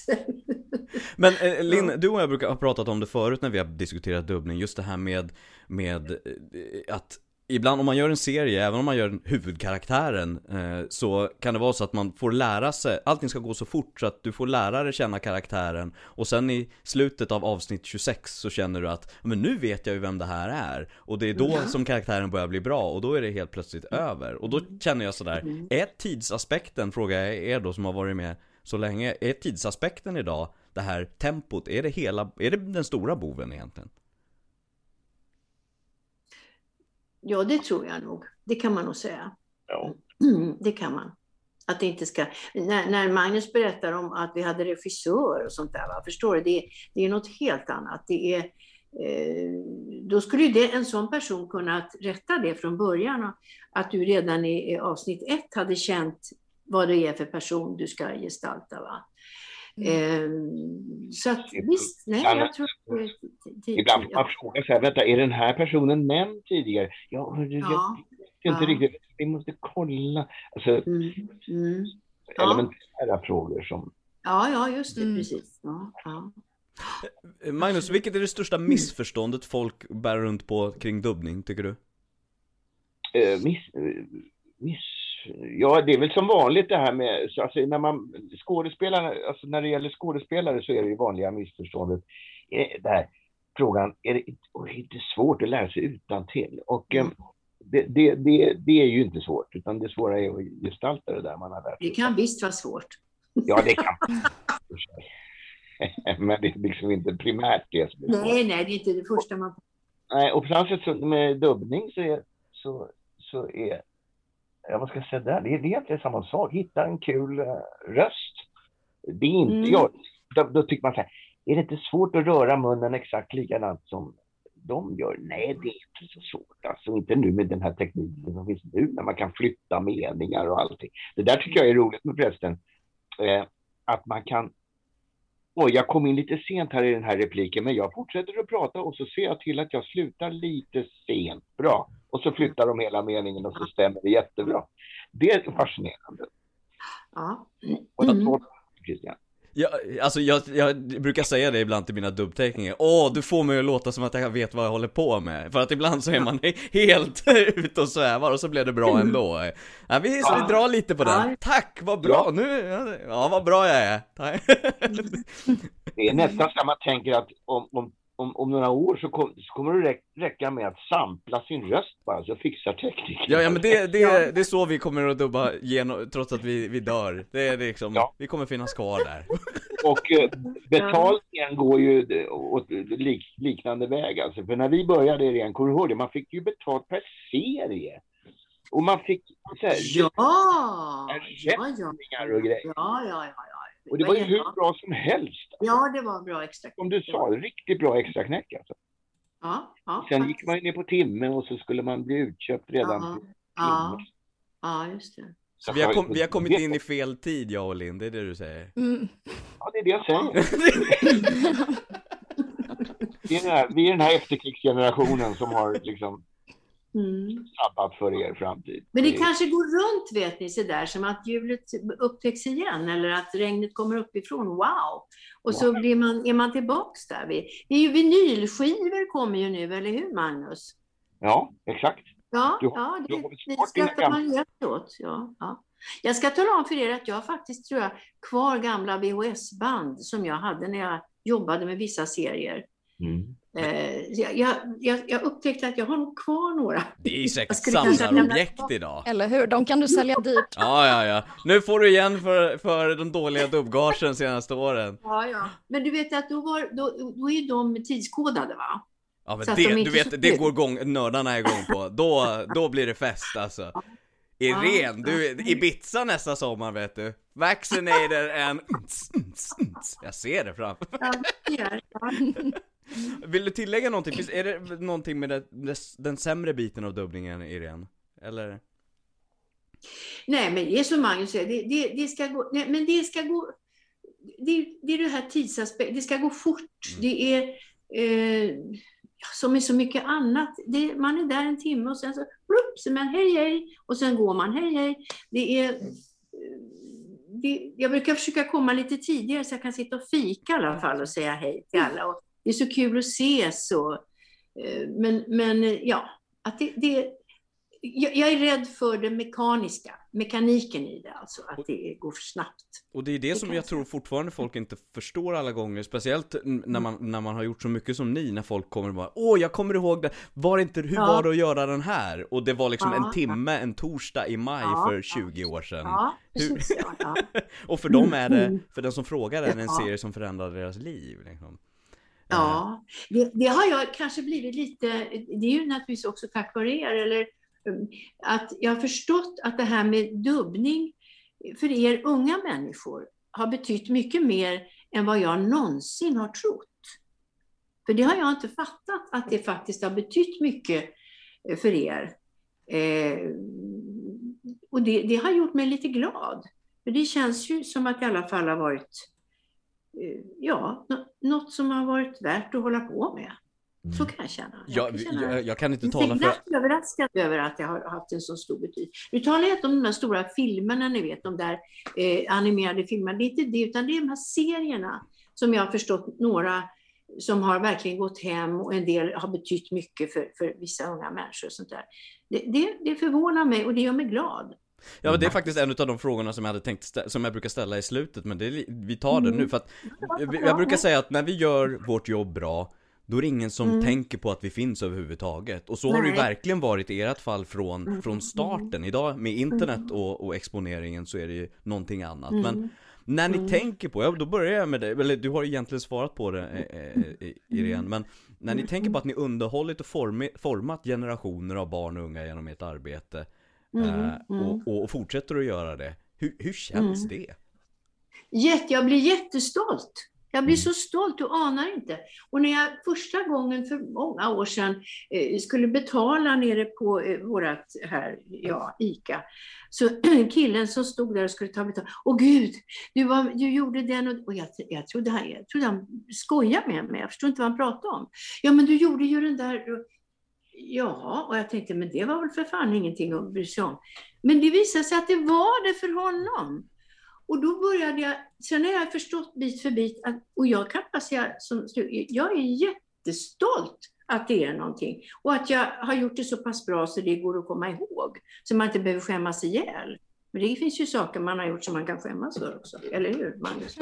Men eh, Linn, du och jag brukar ha pratat om det förut när vi har diskuterat dubbning, just det här med, med eh, att ibland om man gör en serie, även om man gör huvudkaraktären, eh, så kan det vara så att man får lära sig, allting ska gå så fort så att du får lära dig känna karaktären, och sen i slutet av avsnitt tjugosex så känner du att men nu vet jag ju vem det här är, och det är då mm. som karaktären börjar bli bra, och då är det helt plötsligt över. Och då känner jag sådär, mm. är tidsaspekten, frågar jag er då som har varit med så länge, är tidsaspekten idag, det här tempot, är det hela, är det den stora boven egentligen? Ja, det tror jag nog. Det kan man nog säga. Ja. Mm, det kan man. Att det inte ska... När, när Magnus berättar om att vi hade regissör och sånt där, va? Förstår du? Det är, det är något helt annat. Det är, eh, då skulle ju det, en sån person kunna rätta det från början. Att du redan i, i avsnitt ett hade känt vad det är för person du ska gestalta, va? Eh, så att visst, nej, jag tror att det, ibland får man fråga så här, vänta, är den här personen nämnd tidigare? Ja, jag ja, vet inte ja. riktigt, vi måste kolla. Alltså, mm, mm, elementära ja. frågor som... Ja, ja, just det, Mm. precis. Ja, ja. Magnus, vilket är det största missförståndet folk bär runt på kring dubbning, tycker du? Eh, miss, eh, miss, ja, det är väl som vanligt det här med, så, alltså, när man skådespelare, alltså när det gäller skådespelare så är det ju vanliga missförståndet. Eh, det här, frågan, är det oh, inte svårt att lära sig utantill? Och eh, det, det, det, det är ju inte svårt, utan det svåra är att gestalta det där man har lärt sig. Det kan visst vara svårt. Ja, det kan. Men det är liksom inte primärt det som är svårt. Nej, nej, det är inte det första man... Nej, och framförallt med dubbning så är, så, så är ja, vad ska jag säga där? Det är, det är egentligen samma sak. Hitta en kul uh, röst. Det är inte, Mm. ja, då, då tycker man så här, är det inte svårt att röra munnen exakt likadant som de gör? Nej, det är inte så svårt. Alltså inte nu med den här tekniken som finns nu när man kan flytta meningar och allting. Det där tycker jag är roligt med prästen. Eh, att man kan... Oj, jag kom in lite sent här i den här repliken, men jag fortsätter att prata och så ser jag till att jag slutar lite sent. Bra. Och så flyttar de hela meningen och så stämmer det jättebra. Det är fascinerande. Ja. Och jag Mm. tror, Christian. Ja, alltså jag, jag brukar säga det ibland till mina dubbteckningar. Åh, du får mig att låta som att jag vet vad jag håller på med. För att ibland så är man helt ute och svävar och så blir det bra ändå. Ja, vi, så vi drar lite på den. Ja. Tack, vad bra. Nu, ja, vad bra jag är. Det är nästan så att man tänker att om, om, om, om några år så, kom, så kommer det räcka med att sampla sin röst bara, så fixar tekniken. Ja, ja men det, det, det är så vi kommer att dubba genom, trots att vi, vi dör. Det är liksom, Ja. vi kommer finnas kvar där. Och eh, betalningen går ju åt lik, liknande väg. Alltså. För när vi började i Ren, kommer du ihåg det? Man fick ju betalt per serie. Och man fick så här, Ja, ja, ja. ersättningar och grejer. Ja, ja, ja, ja. Och det var ju hur bra som helst. Ja, det var bra extra. Som du sa, riktigt bra extra knäck alltså. Ja, ja. Sen gick man ju ner på timme och så skulle man bli utköpt redan Ja, på timme. ja, ja, just det. Så vi har, kom, vi har kommit in i fel tid, jag och Linn, det är det du säger. Mm. Ja, det är det jag säger. vi, är den här, vi är den här efterkrigsgenerationen som har liksom Mm. sabbat för er framtid. Men det kanske går runt, vet ni, så där som att hjulet upptäcks igen eller att regnet kommer uppifrån. Wow! Och så blir man, är man tillbaks där. Det är ju vinylskivor kommer ju nu, eller hur, Magnus? Ja, exakt. Ja, Du- ja du det, har det sport dina skrattar man helt åt. Ja, ja. Jag ska tala om för er att jag faktiskt tror jag kvar gamla V H S-band som jag hade när jag jobbade med vissa serier. Mm. Eh, jag, jag, jag, jag upptäckte att jag har nog kvar några. Det är säkert Jag skulle kanske samlarobjekt lämna- idag. Eller hur? De kan du sälja dyrt. Ja, ja, ja. Nu får du igen för, för de dåliga dubbgagen senaste åren. Ja, ja. Men du vet att då, var, då, då är de tidskodade, va? Ja, men Så att det, de du inte vet, så det kul. går igång, nördarna är igång på. Då, då blir det fest alltså. Irene, du, Ibiza nästa sommar vet du. Vaccinator and... Jag ser det framför. Ja, det är, ja. Vill du tillägga någonting? Finns, är det någonting med det, det, den sämre biten av dubbningen, Irene? Eller? Nej, men det är som Magnus säger, det, det, det ska gå, nej, men det ska gå, det, det är det här tidsaspekten, det ska gå fort, Mm. det är eh, som med så mycket annat, det, man är där en timme och sen så, plupp, så man hej hej, och sen går man hej hej, det är, eh, det, jag brukar försöka komma lite tidigare så jag kan sitta och fika i alla fall och säga hej till alla, och det är så kul att ses och, eh, men, men eh, ja, att det, det Jag, jag är rädd för det mekaniska, mekaniken i det, alltså att det går för snabbt. Och det är det, Det som kan jag jag tror fortfarande folk inte förstår alla gånger. Speciellt n- när man, när man har gjort så mycket som ni. När folk kommer och bara, åh jag kommer ihåg det. Var inte, hur Ja. var det att göra den här? Och det var liksom Ja. en timme, en torsdag i maj Ja. för tjugo år sedan. Ja, Hur- precis. Ja, ja. Och för dem är det, Mm. för den som frågar är det en Ja. serie som förändrade deras liv liksom. Ja, det, det har jag kanske blivit lite, det är ju naturligtvis också tack vare er, eller um, att jag har förstått att det här med dubbning för er unga människor har betytt mycket mer än vad jag någonsin har trott. För det har jag inte fattat, att det faktiskt har betytt mycket för er. Eh, och det, det har gjort mig lite glad. För det känns ju som att det i alla fall har varit eh, ja, något som har varit värt att hålla på med. Så kan jag känna. Jag, jag, kan, känna. jag, jag kan inte tala för... Jag är överraskad över att jag har haft en så stor betydelse. Nu talar jag inte om de här stora filmerna, ni vet, de där eh, animerade filmerna. Det är inte det, utan det är de här serierna som jag har förstått, några som har verkligen gått hem, och en del har betytt mycket för, för vissa unga människor och sånt där. Det, det, det förvånar mig och det gör mig glad. Ja, men det är faktiskt en av de frågorna som jag hade tänkt stä- som jag brukar ställa i slutet, men det är, vi tar det nu för att jag brukar säga att när vi gör vårt jobb bra, då är det ingen som mm. tänker på att vi finns överhuvudtaget. Och så Nej. har det ju verkligen varit i ert fall från, mm. från starten. Idag med internet och, och exponeringen så är det ju någonting annat. Mm. Men när ni mm. tänker på, ja, då börjar jag med det. Eller du har egentligen svarat på det, eh, Irene. Men när ni tänker på att ni underhållit och form, format generationer av barn och unga genom ert arbete mm. Eh, och, och, och fortsätter att göra det. Hur, hur känns mm. det? Jätte, jag blir jättestolt. Jag blir så stolt, du anar inte. Och när jag första gången för många år sedan eh, skulle betala nere på eh, vårat här, ja, ICA. Så killen som stod där och skulle ta betalt. Åh gud, du, var, du gjorde den. Och, och jag, jag, trodde han, jag trodde han skojade med mig. Jag förstod inte vad han pratade om. Ja, men du gjorde ju den där. Ja, och jag tänkte, men det var väl för fan ingenting att bry sig om. Men det visade sig att det var det för honom. Och då började jag, sen har jag förstått bit för bit, att, och jag kan passera som, jag är jättestolt att det är någonting. Och att jag har gjort det så pass bra så det går att komma ihåg. Så man inte behöver skämmas ihjäl. Men det finns ju saker man har gjort som man kan skämmas för också. Eller hur, Magnus?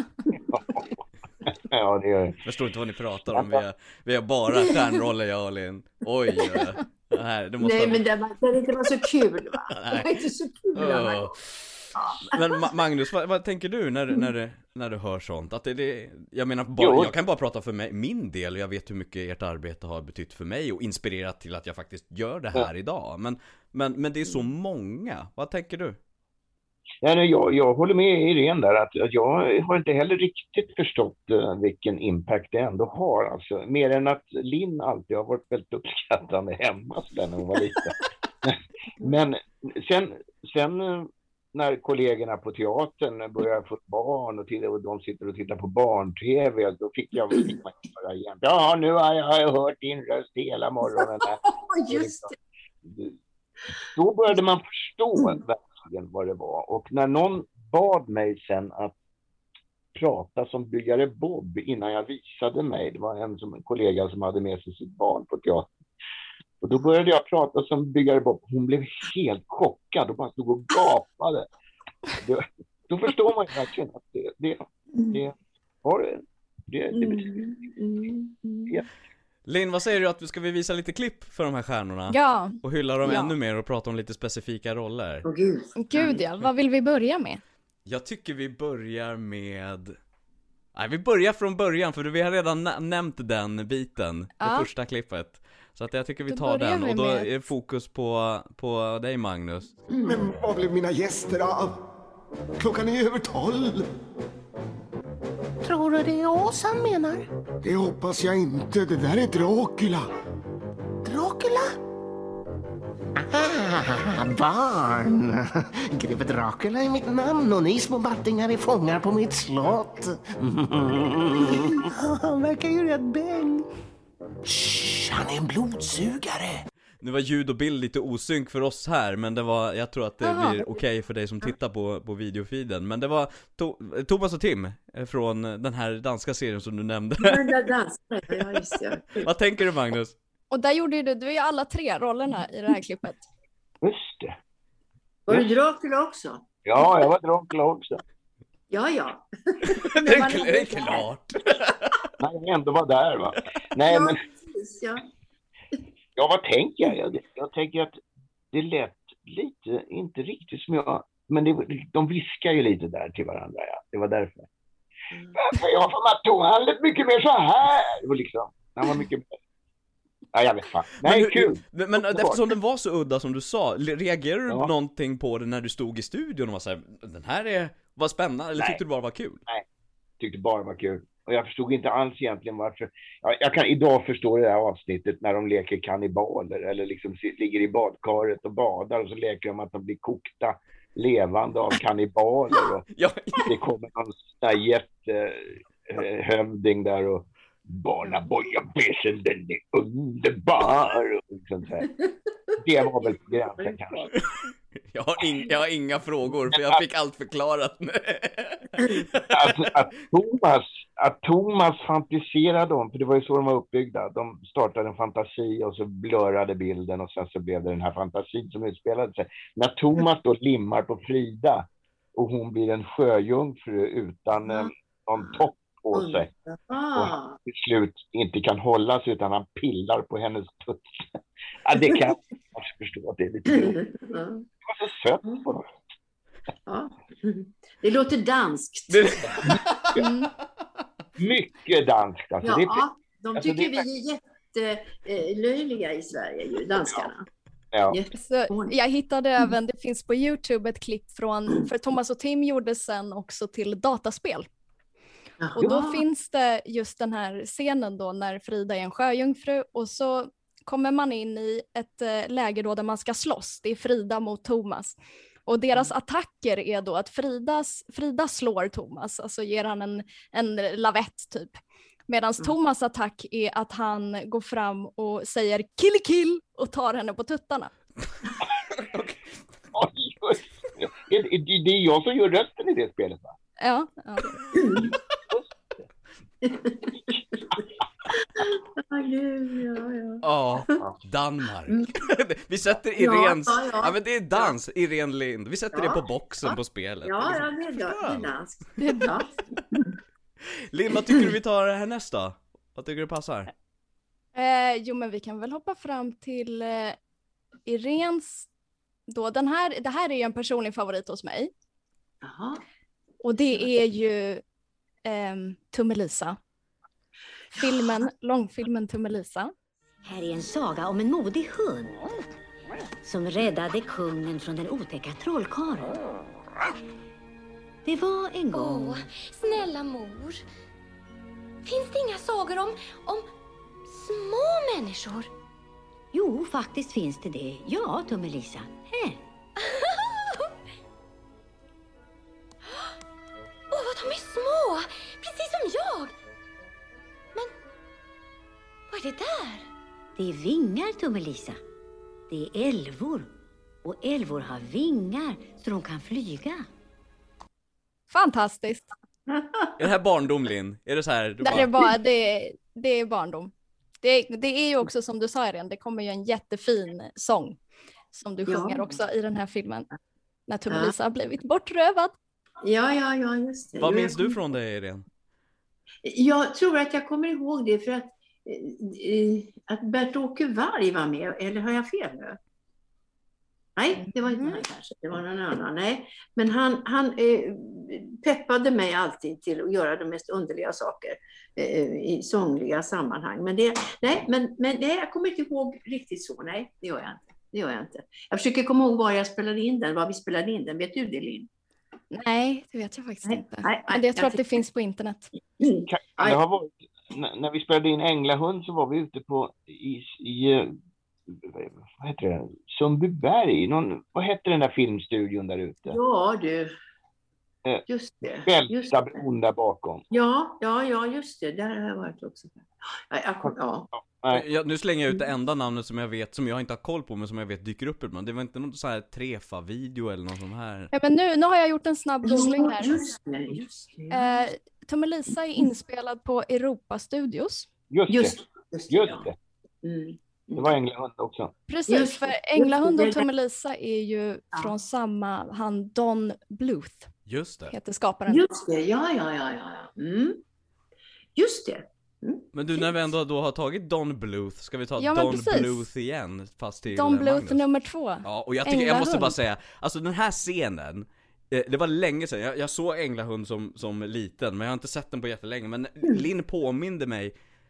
Ja, det gör jag. Jag förstår inte vad ni pratar om. Vi har, vi har bara stjärnroller, jag och Linn. Oj, det här, det måste Nej, ha... men det, var, det var så kul, va? Det var inte så kul. Oh. Men Ma- Magnus, vad, vad tänker du när, när, du, när du hör sånt? Att det, det, jag menar, bara, jag kan bara prata för mig, min del. Jag vet hur mycket ert arbete har betytt för mig och inspirerat till att jag faktiskt gör det här ja. idag. Men, men, men det är så många. Vad tänker du? Ja, nej, jag, jag håller med Irene där. Att, att jag har inte heller riktigt förstått uh, vilken impact det ändå har. Alltså, mer än att Linn alltid har varit väldigt uppskattande hemma så när hon var liten. Men sen... sen uh, när kollegorna på teatern börjar få barn och, till, och de sitter och tittar på barn-tv, då fick jag fick man höra igen. Ja, nu har jag, har jag hört din röst hela morgonen. Just det. Då började man förstå verkligen vad det var. Och när någon bad mig sen att prata som byggare Bob innan jag visade mig, det var en, som, en kollega som hade med sig sitt barn på teatern. Och då började jag prata som byggare Bob. Hon blev helt chockad och bara stod och gapade. Det, då förstår man ju verkligen att det, det, det har det. Det, det betyder det. Linn, vad säger du att vi ska vi visa lite klipp för de här stjärnorna? Ja. Och hylla dem ja. ännu mer och prata om lite specifika roller. Oh, Gud. Gud ja, vad vill vi börja med? Jag tycker vi börjar med... Nej, vi börjar från början för vi har redan nä- nämnt den biten. Ja. Det första klippet. Så att jag tycker vi tar den. Och då är fokus på, på dig, Magnus. Men vad blev mina gäster av? Klockan är över tolv. Tror du det är oss han menar? Det hoppas jag inte. Det där är Dracula. Dracula? Ah, barn. Greve Dracula är mitt namn och ni små battingar är fångar på mitt slott. Han verkar ju rätt bäng. Shh, han är en blodsugare. Nu var ljud och bild lite osynk för oss här, men det var, jag tror att det Aha. blir okej okay för dig som tittar på, på videofeeden. Men det var to- Thomas och Tim från den här danska serien som du nämnde. Den där danska, ja, just det. Vad tänker du, Magnus? Och där gjorde du, du är ju alla tre rollerna i det här klippet. Just det. Var du Dracula också? Ja, jag var Dracula också. Ja, ja. det, är, det är klart. Nej, jag ändå var där, va? Nej, ja, men... precis, ja. Ja, vad tänker jag? jag? Jag tänker att det lät lite, inte riktigt som jag... Men det, de viskar ju lite där till varandra, ja. Det var därför. Mm. Jag har för att tog han lite mycket mer så här. Det var liksom, han var mycket mer... Ja, jag vet fan. Nej, men, kul. Men, men eftersom den var så udda som du sa, reagerade du ja. någonting på det när du stod i studion och var så här, den här är, var spännande, eller Nej. tyckte du bara var kul? Nej, tyckte bara var kul. Och jag förstod inte alls egentligen varför. Ja, jag kan idag förstå det här avsnittet när de leker kannibaler eller liksom ligger i badkaret och badar och så leker de att de blir kokta levande av kannibaler. Och ja. Det kommer någon sån här jättehövding där och barnaboja-besen, den är underbar. Och sånt här. Det var väl på gränsen kanske. Jag har, in, jag har inga frågor för jag fick allt förklarat. Alltså, att, Thomas, att Thomas fantiserade om, för det var ju så de var uppbyggda. De startade en fantasi och så blörade bilden och sen så blev det den här fantasin som utspelade sig. När Thomas då limmar på Frida och hon blir en sjöjungfru utan eh, någon topp på sig. Och till slut inte kan hålla sig utan han pillar på hennes tutt. Ja, det kan jag kanske förstå att det är lite roligt. Det var så sött på något. Ja. Det låter danskt. Mm. Mycket danskt. Alltså. Ja, det är, de alltså, tycker det är... vi är jättelöjliga i Sverige, ju, danskarna. Ja. Så jag hittade mm. även, det finns på YouTube ett klipp från, för Thomas och Tim gjorde sen också till dataspel. Jaha. Och då finns det just den här scenen då när Frida är en sjöjungfru och så kommer man in i ett läge då där man ska slåss. Det är Frida mot Thomas. Och deras mm. attacker är då att Fridas, Frida slår Thomas, alltså ger han en, en lavett typ. Medan mm. Thomas attack är att han går fram och säger kill kill och tar henne på tuttarna. det, det är jag som gör rösten i det spelet, va? Ja. ja. Ja, ja, Danmark. Vi sätter Irens, ja, ja, ja. ja men det är dans, Irene Lind. Vi sätter ja. det på boxen ja. på spelet. Ja, ja, det är, det är danskt. Det är danskt. Lind, vad tycker du vi tar här nästa? Vad tycker du passar? Eh, jo, men vi kan väl hoppa fram till eh, Irens då. Den här, det här är ju en personlig favorit hos mig. Aha. Och det är ju eh, Tummelisa. Filmen, långfilmen Tummelisa. Här är en saga om en modig hund som räddade kungen från den otäcka trollkarlen. Det var en gång... Åh, snälla mor. Finns det inga sagor om, om små människor? Jo, faktiskt finns det det. Ja, Tummelisa. Här. Åh, vad de är små. Precis som jag. Men vad är det där? Det är vingar, Tummelisa. Det är älvor. Och älvor har vingar så de kan flyga. Fantastiskt. Är det här barndom, Linn? Är det så här? Det, bara... är bara, det, det är barndom. Det, det är ju också som du sa, Irene, det kommer ju en jättefin sång som du sjunger ja. också i den här filmen. När Tummelisa ja. har blivit bortrövad. Ja, ja, ja, just det. Vad minns du från det, Irene? Jag tror att jag kommer ihåg det för att, att Bert-Åke Varg var med. Eller har jag fel nu? Nej, det var inte han kanske. Det var någon annan. Nej. Men han, han eh, peppade mig alltid till att göra de mest underliga saker eh, i sångliga sammanhang. Men, det, nej, men, men det, jag kommer inte ihåg riktigt så. Nej, det gör jag inte. Det gör jag inte. Jag försöker komma ihåg var jag spelade in den, var vi spelade in den. Vet du det, Linn? Nej, det vet jag faktiskt nej, inte. Nej, men det, jag tror jag att det finns på internet. Mm. Det har varit, när vi spelade in Änglahund så var vi ute på i, i vad heter det? Sundbyberg. Någon, vad heter den där filmstudion där ute? Ja, du. Just det. Välta bron där bakom. Ja, ja, ja, just det. Där har jag varit också. Ja, jag kom, ja. Jag, nu slänger jag ut det enda namnet som jag vet, som jag inte har koll på, men som jag vet dyker upp ibland. Det var inte någon sån här Trefa-video eller något sånt här. Ja, men nu, nu har jag gjort en snabb googling här. Just det, just det. Eh, Tummelisa är inspelad på Europa Studios. Just det. Just, just det. Just det. Mm. Det var Änglahund också. Precis, just, för Änglahund och Tummelisa är ju ja. från samma, han Don Bluth. Just det. Heter skaparen. Just det, ja, ja, ja, ja. Mm. Just det. Mm. Men du, när vi ändå då har tagit Don Bluth, ska vi ta ja, Don Bluth igen? Fast till Don Bluth Magnus. nummer två. Ja, och jag tycker, jag måste bara säga, alltså den här scenen, eh, det var länge sedan, jag, jag såg Änglahund som, som liten, men jag har inte sett den på jättelänge. Men mm. Linn påminde mig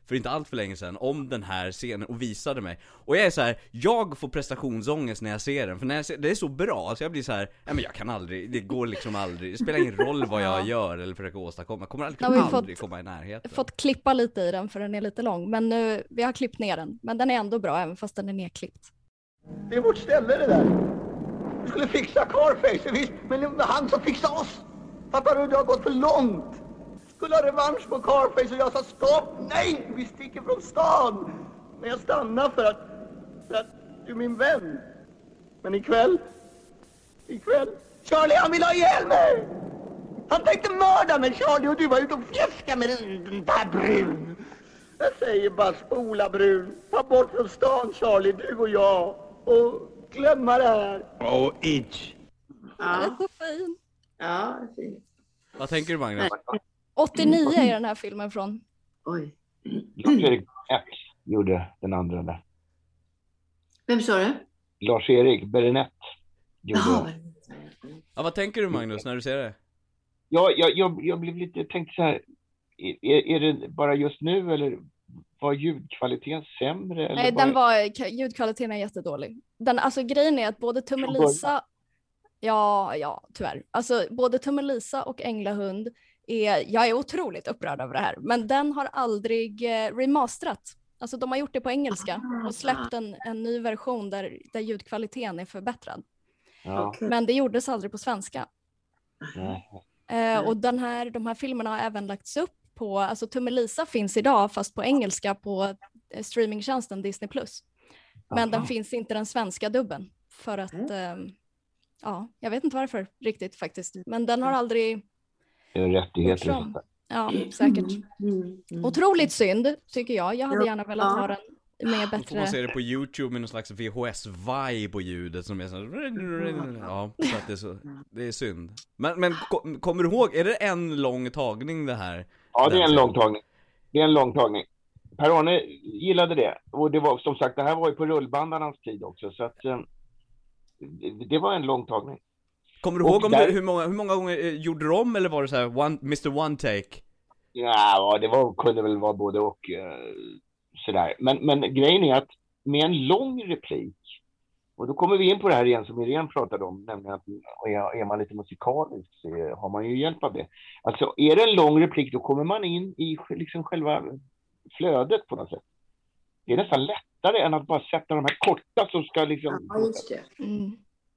för inte allt för länge sedan om den här scenen och visade mig. Och jag är så här, jag får prestationsångest när jag ser den, för när jag ser, det är så bra, så jag blir så här, nej men jag kan aldrig, det går liksom aldrig, det spelar ingen roll vad jag gör eller försöker åstadkomma, jag kommer aldrig, Ja, vi har aldrig fått- komma i närheten. Fått klippa lite i den för den är lite lång, men nu, vi har klippt ner den. Men den är ändå bra även fast den är nedklippt. Det är vårt ställe det där. Vi skulle fixa Carface, visst, men det var han som fixade oss. Fattar du, det har gått för långt. Skulle ha revansch på Carface och jag sa stopp, nej, vi sticker från stan. Men jag stannar för att, för att du är min vän. Men ikväll, ikväll, Charlie han vill ha ihjäl mig. Han tänkte mörda mig, Charlie, och du var ute och fjäska med den, den där brun. Jag säger bara spola brun. Ta bort från stan, Charlie, du och jag. Och glömma det här. Oh, itch. Den är Ja, så fin. ja, fint. Vad tänker du, Magnus? åttionio är den här filmen från. Oj. Lars-Erik X gjorde den andra där. Vem sa du? Lars-Erik Berenett gjorde. Jaha. Ja, vad tänker du, Magnus, när du ser det? Ja, jag, jag, jag blev lite, jag tänkte så här, är, är det bara just nu eller var ljudkvaliteten sämre? Eller Nej, var... den var, ljudkvaliteten är jättedålig. Den, alltså grejen är att både Tummelisa, ja, ja, tyvärr. Alltså både Tummelisa och Änglahund är, jag är otroligt upprörd över det här. Men den har aldrig eh, remasterat. Alltså de har gjort det på engelska och släppt en, en ny version där, där ljudkvaliteten är förbättrad. Ja. Men det gjordes aldrig på svenska. Nej. Eh, och den här, de här filmerna har även lagts upp på, alltså Tummelisa finns idag fast på engelska på eh, streamingtjänsten Disney plus. Men Aha. den finns inte den svenska dubben för att, eh, ja, jag vet inte varför riktigt faktiskt. Men den har aldrig Rättigheter och gjorts om. sånt där. Ja, säkert. Mm, mm. Otroligt synd tycker jag. Jag hade Ja. gärna velat Ja. ha den med Då får man se bättre. det på YouTube med någon slags V H S-vibe på ljudet som är så ja, så att det är så, det är synd. Men, men ko- kommer du ihåg, är det en lång tagning det här? Ja, det är Den en lång serien? tagning. Det är en lång tagning. Per-Arne gillade det. Och det var som sagt, det här var ju på rullbandarnas tid också. Så att eh, det, det var en lång tagning. Kommer du Och ihåg om där- du, hur, många, hur många gånger eh, gjorde du om eller var det så här one, mister One Take? Ja, det var, kunde väl vara både och eh, sådär. Men, men grejen är att med en lång replik, och då kommer vi in på det här igen som Irene pratade om, nämligen att är, är man lite musikalisk så har man ju hjälp av det. Alltså är det en lång replik då kommer man in i liksom själva flödet på något sätt. Det är nästan lättare än att bara sätta de här korta som ska liksom... Ja, just det. Mm.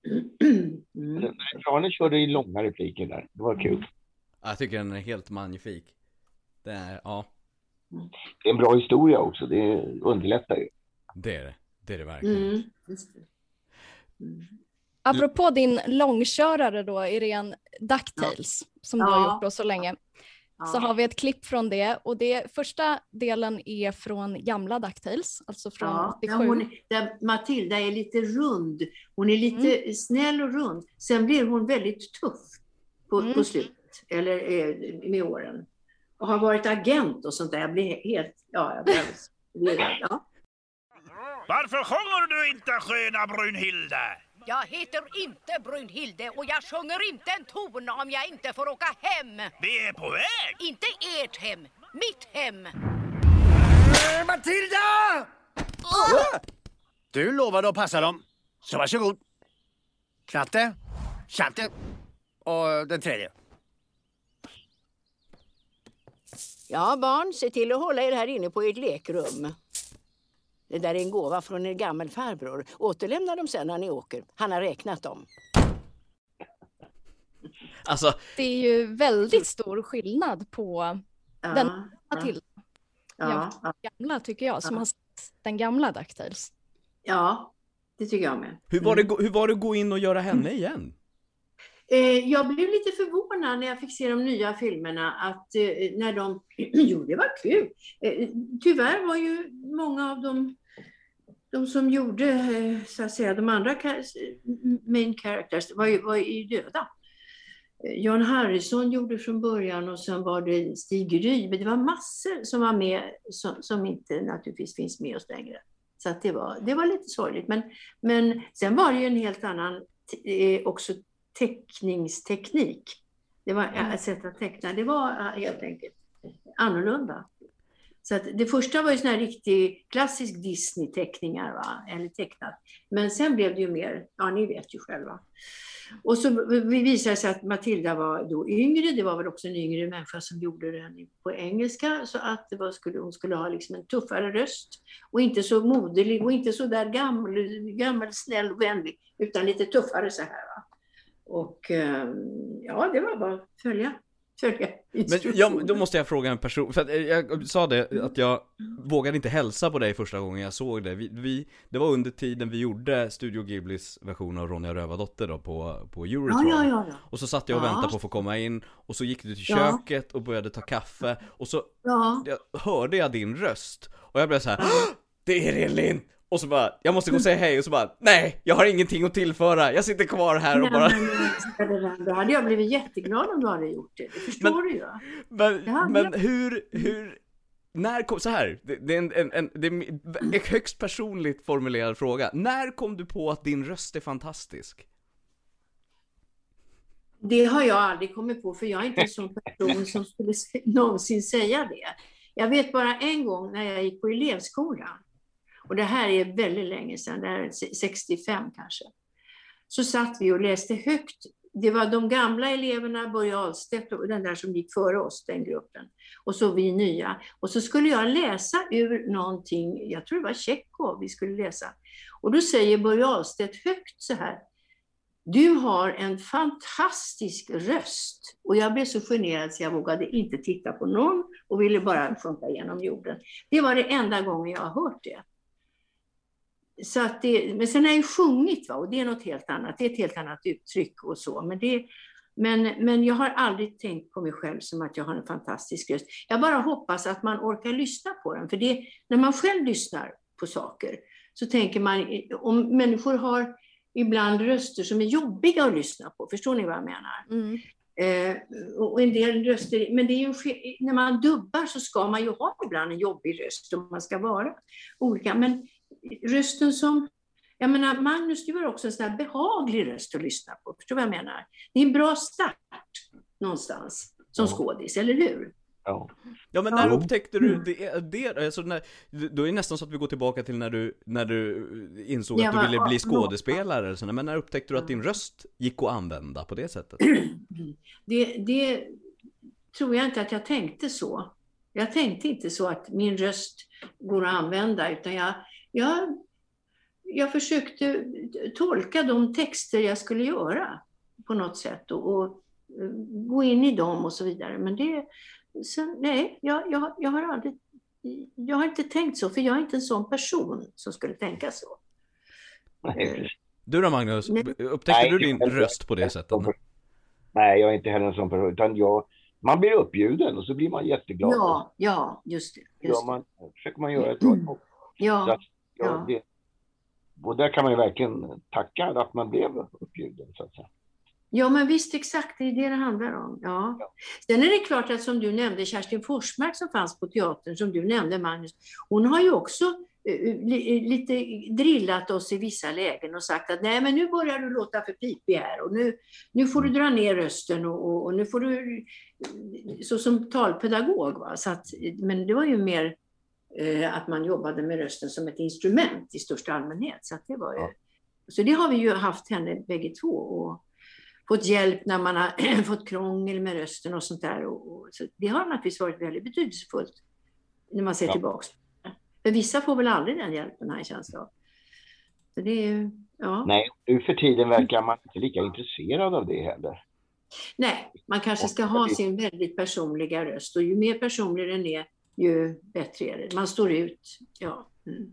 Mm. Arne körde i långa repliker där. Det var kul. Jag tycker den är helt magnifik. Det är, ja, Det är en bra historia också. Det underlättar ju. det är det. Det är det verkligen. Mm. Just det. Mm. Apropå din långkörare då, Irene, DuckTales, som du har Ja. gjort då så länge. Så Ja. har vi ett klipp från det. Och det första delen är från gamla DuckTales, alltså från Ja, där, åttiosju. hon, där Matilda är lite rund. Hon är lite snäll och rund. Sen blir hon väldigt tuff på, Mm. på slutet, eller eh, med åren. Och har varit agent och sånt där. Jag blir helt... Ja, jag blir alldeles förvirrad. Ja. Varför sjunger du inte, sköna Brunhilde? Jag heter inte Brunhilde och jag sjunger inte en ton om jag inte får åka hem. Vi är på väg. Inte ert hem, mitt hem. Äh, Matilda! Du lovade att passa dem. Så varsågod. Knatte, Chatte och den tredje. Ja, barn, se till att hålla er här inne på ert lekrum. Det där är en gåva från er gammal farbror. Återlämna dem sen när ni åker. Han har räknat dem. Alltså, Det är ju väldigt stor skillnad på Ja, den ja. Matilda Ja, jämfört med ja, gamla tycker jag, som Ja. har sett den gamla DuckTales. ja, det tycker jag med. hur var, det, gå- hur var det att gå in och göra henne igen? Eh, jag blev lite förvånad när jag fick se de nya filmerna att eh, när de... jo, det var kul. Eh, tyvärr var ju många av dem, de som gjorde eh, så att säga, de andra ka- main characters var ju, var ju döda. Eh, John Harrison gjorde från början och sen var det Stig Rybe. Det var massor som var med som, som inte naturligtvis finns med oss längre. Så att det, var, det var lite sorgligt. Men, men sen var det ju en helt annan eh, också teckningsteknik. Det var ett sätt att teckna. Det var helt enkelt annorlunda. Så att det första var ju sån här riktig klassisk Disney-teckningar, va? Eller tecknat. Men sen blev det ju mer, ja ni vet ju själva. Och så visade sig att Matilda var då yngre, det var väl också en yngre människa som gjorde den på engelska, så att det var, skulle, hon skulle ha liksom en tuffare röst och inte så moderlig och inte så där gammal, gammal snäll och vänlig, utan lite tuffare så här, va? Och ja, det var bara att följa. Men jag, då måste jag fråga en person, för att jag sa det att jag vågade inte hälsa på dig första gången jag såg det. Vi, vi, det var under tiden vi gjorde Studio Ghiblis version av Ronja Rövardotter då på, på Eurotron. Ja, ja, ja. Och så satt jag och ja. väntade på att få komma in. Och så gick du till ja. köket och började ta kaffe. Och så ja. jag, hörde jag din röst. Och jag blev så här: det är Irene Lind! Och så bara, jag måste gå och säga hej. Och så bara, nej, jag har ingenting att tillföra. Jag sitter kvar här och bara... Men, då hade jag blivit jätteglad om du hade gjort det. Det förstår men, du ju. Men, men jag... hur, hur... När kom... Så här, det, det är en, en, en, det är en högst personligt formulerad fråga. När kom du på att din röst är fantastisk? Det har jag aldrig kommit på, för jag är inte en sån person som skulle någonsin säga det. Jag vet bara en gång när jag gick på elevskolan. Och det här är väldigt länge sedan, det här är sextiofem kanske. Så satt vi och läste högt. Det var de gamla eleverna, Börje Ahlstedt och den där som gick före oss, den gruppen. Och så vi nya. Och så skulle jag läsa ur någonting, jag tror det var Tjechov vi skulle läsa. Och då säger Börje Ahlstedt högt så här: du har en fantastisk röst. Och jag blev så generad så jag vågade inte titta på någon och ville bara sjunka genom jorden. Det var det enda gången jag har hört det. Så att det, men sen har jag ju sjungit, va? Och det är något helt annat, det är ett helt annat uttryck och så. Men, det, men, men jag har aldrig tänkt på mig själv som att jag har en fantastisk röst. Jag bara hoppas att man orkar lyssna på den. För det, när man själv lyssnar på saker så tänker man, om människor har ibland röster som är jobbiga att lyssna på, förstår ni vad jag menar? Mm. Eh, och en del röster, men det är ju, när man dubbar så ska man ju ha ibland en jobbig röst om man ska vara olika. Men rösten som, jag menar Magnus, du har också en sån här behaglig röst att lyssna på, förstår vad jag menar? Det är en bra start någonstans som ja. skådis, eller hur? Ja. Ja, men när upptäckte du det, det alltså när, då är det nästan så att vi går tillbaka till när du, när du insåg att du ville bli skådespelare eller så, men när upptäckte du att din röst gick att använda på det sättet? Det, det tror jag inte att jag tänkte så. Jag tänkte inte så att min röst går att använda, utan jag, jag, jag försökte tolka de texter jag skulle göra på något sätt och, och gå in i dem och så vidare. Men det, sen, nej, jag, jag, jag har aldrig, jag har inte tänkt så, för jag är inte en sån person som skulle tänka så. Nej. Du då Magnus, upptäckte nej, du din röst på det sättet? Nej, jag är inte heller en sån person, utan jag, man blir uppbjuden och så blir man jätteglad. Ja, ja, just det. Just ja, man, försöker man göra ett bra jobb. Ja, så att, ja, ja. Det, och där kan man ju verkligen tacka att man blev uppbjuden, så att säga. Ja, men visst, exakt, det är det det handlar om. Ja. Ja. Sen är det klart att som du nämnde, Kerstin Forsmark som fanns på teatern, som du nämnde Magnus, hon har ju också uh, lite drillat oss i vissa lägen och sagt att nej, men nu börjar du låta för pipig här och nu, nu får du dra ner rösten och, och, och nu får du, så som talpedagog, va? Så att, men det var ju mer uh, att man jobbade med rösten som ett instrument i största allmänhet, så att det var ju, ja. Så det har vi ju haft henne bägge två och fått hjälp när man har fått krångel med rösten och sånt där. Och, och, så det har naturligtvis varit väldigt betydelsefullt när man ser ja. tillbaka. För vissa får väl aldrig den hjälpen här, känns det. Så det är, ja. Nej, nu för tiden verkar man inte lika intresserad av det heller. Nej, man kanske ska ha sin väldigt personliga röst. Och ju mer personlig den är, ju bättre är det. Man står ut, ja. Mm.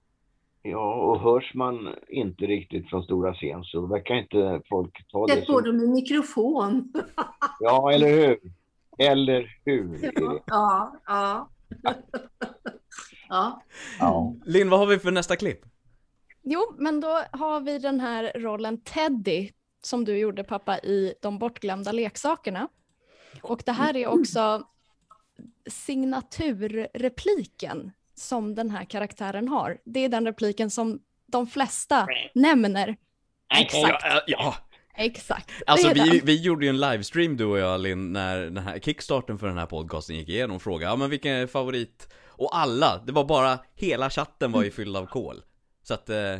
Ja, och hörs man inte riktigt från stora scen så verkar inte folk ta det som... på dem en mikrofon. Ja, eller hur? Eller hur? Ja, ja, ja. ja. ja. Linn, vad har vi för nästa klipp? Jo, men då har vi den här rollen Teddy som du gjorde, pappa, i De bortglömda leksakerna. Och det här är också signaturrepliken som den här karaktären har. Det är den repliken som de flesta nämner. Exakt. Ja, ja. Exakt. Alltså Det är vi, den. vi gjorde ju en livestream du och jag, Linn, när den här kickstarten för den här podcasten gick igenom och frågade, ja men vilken är favorit? Och alla, det var bara, hela chatten var ju fylld av kol. Så att... Eh...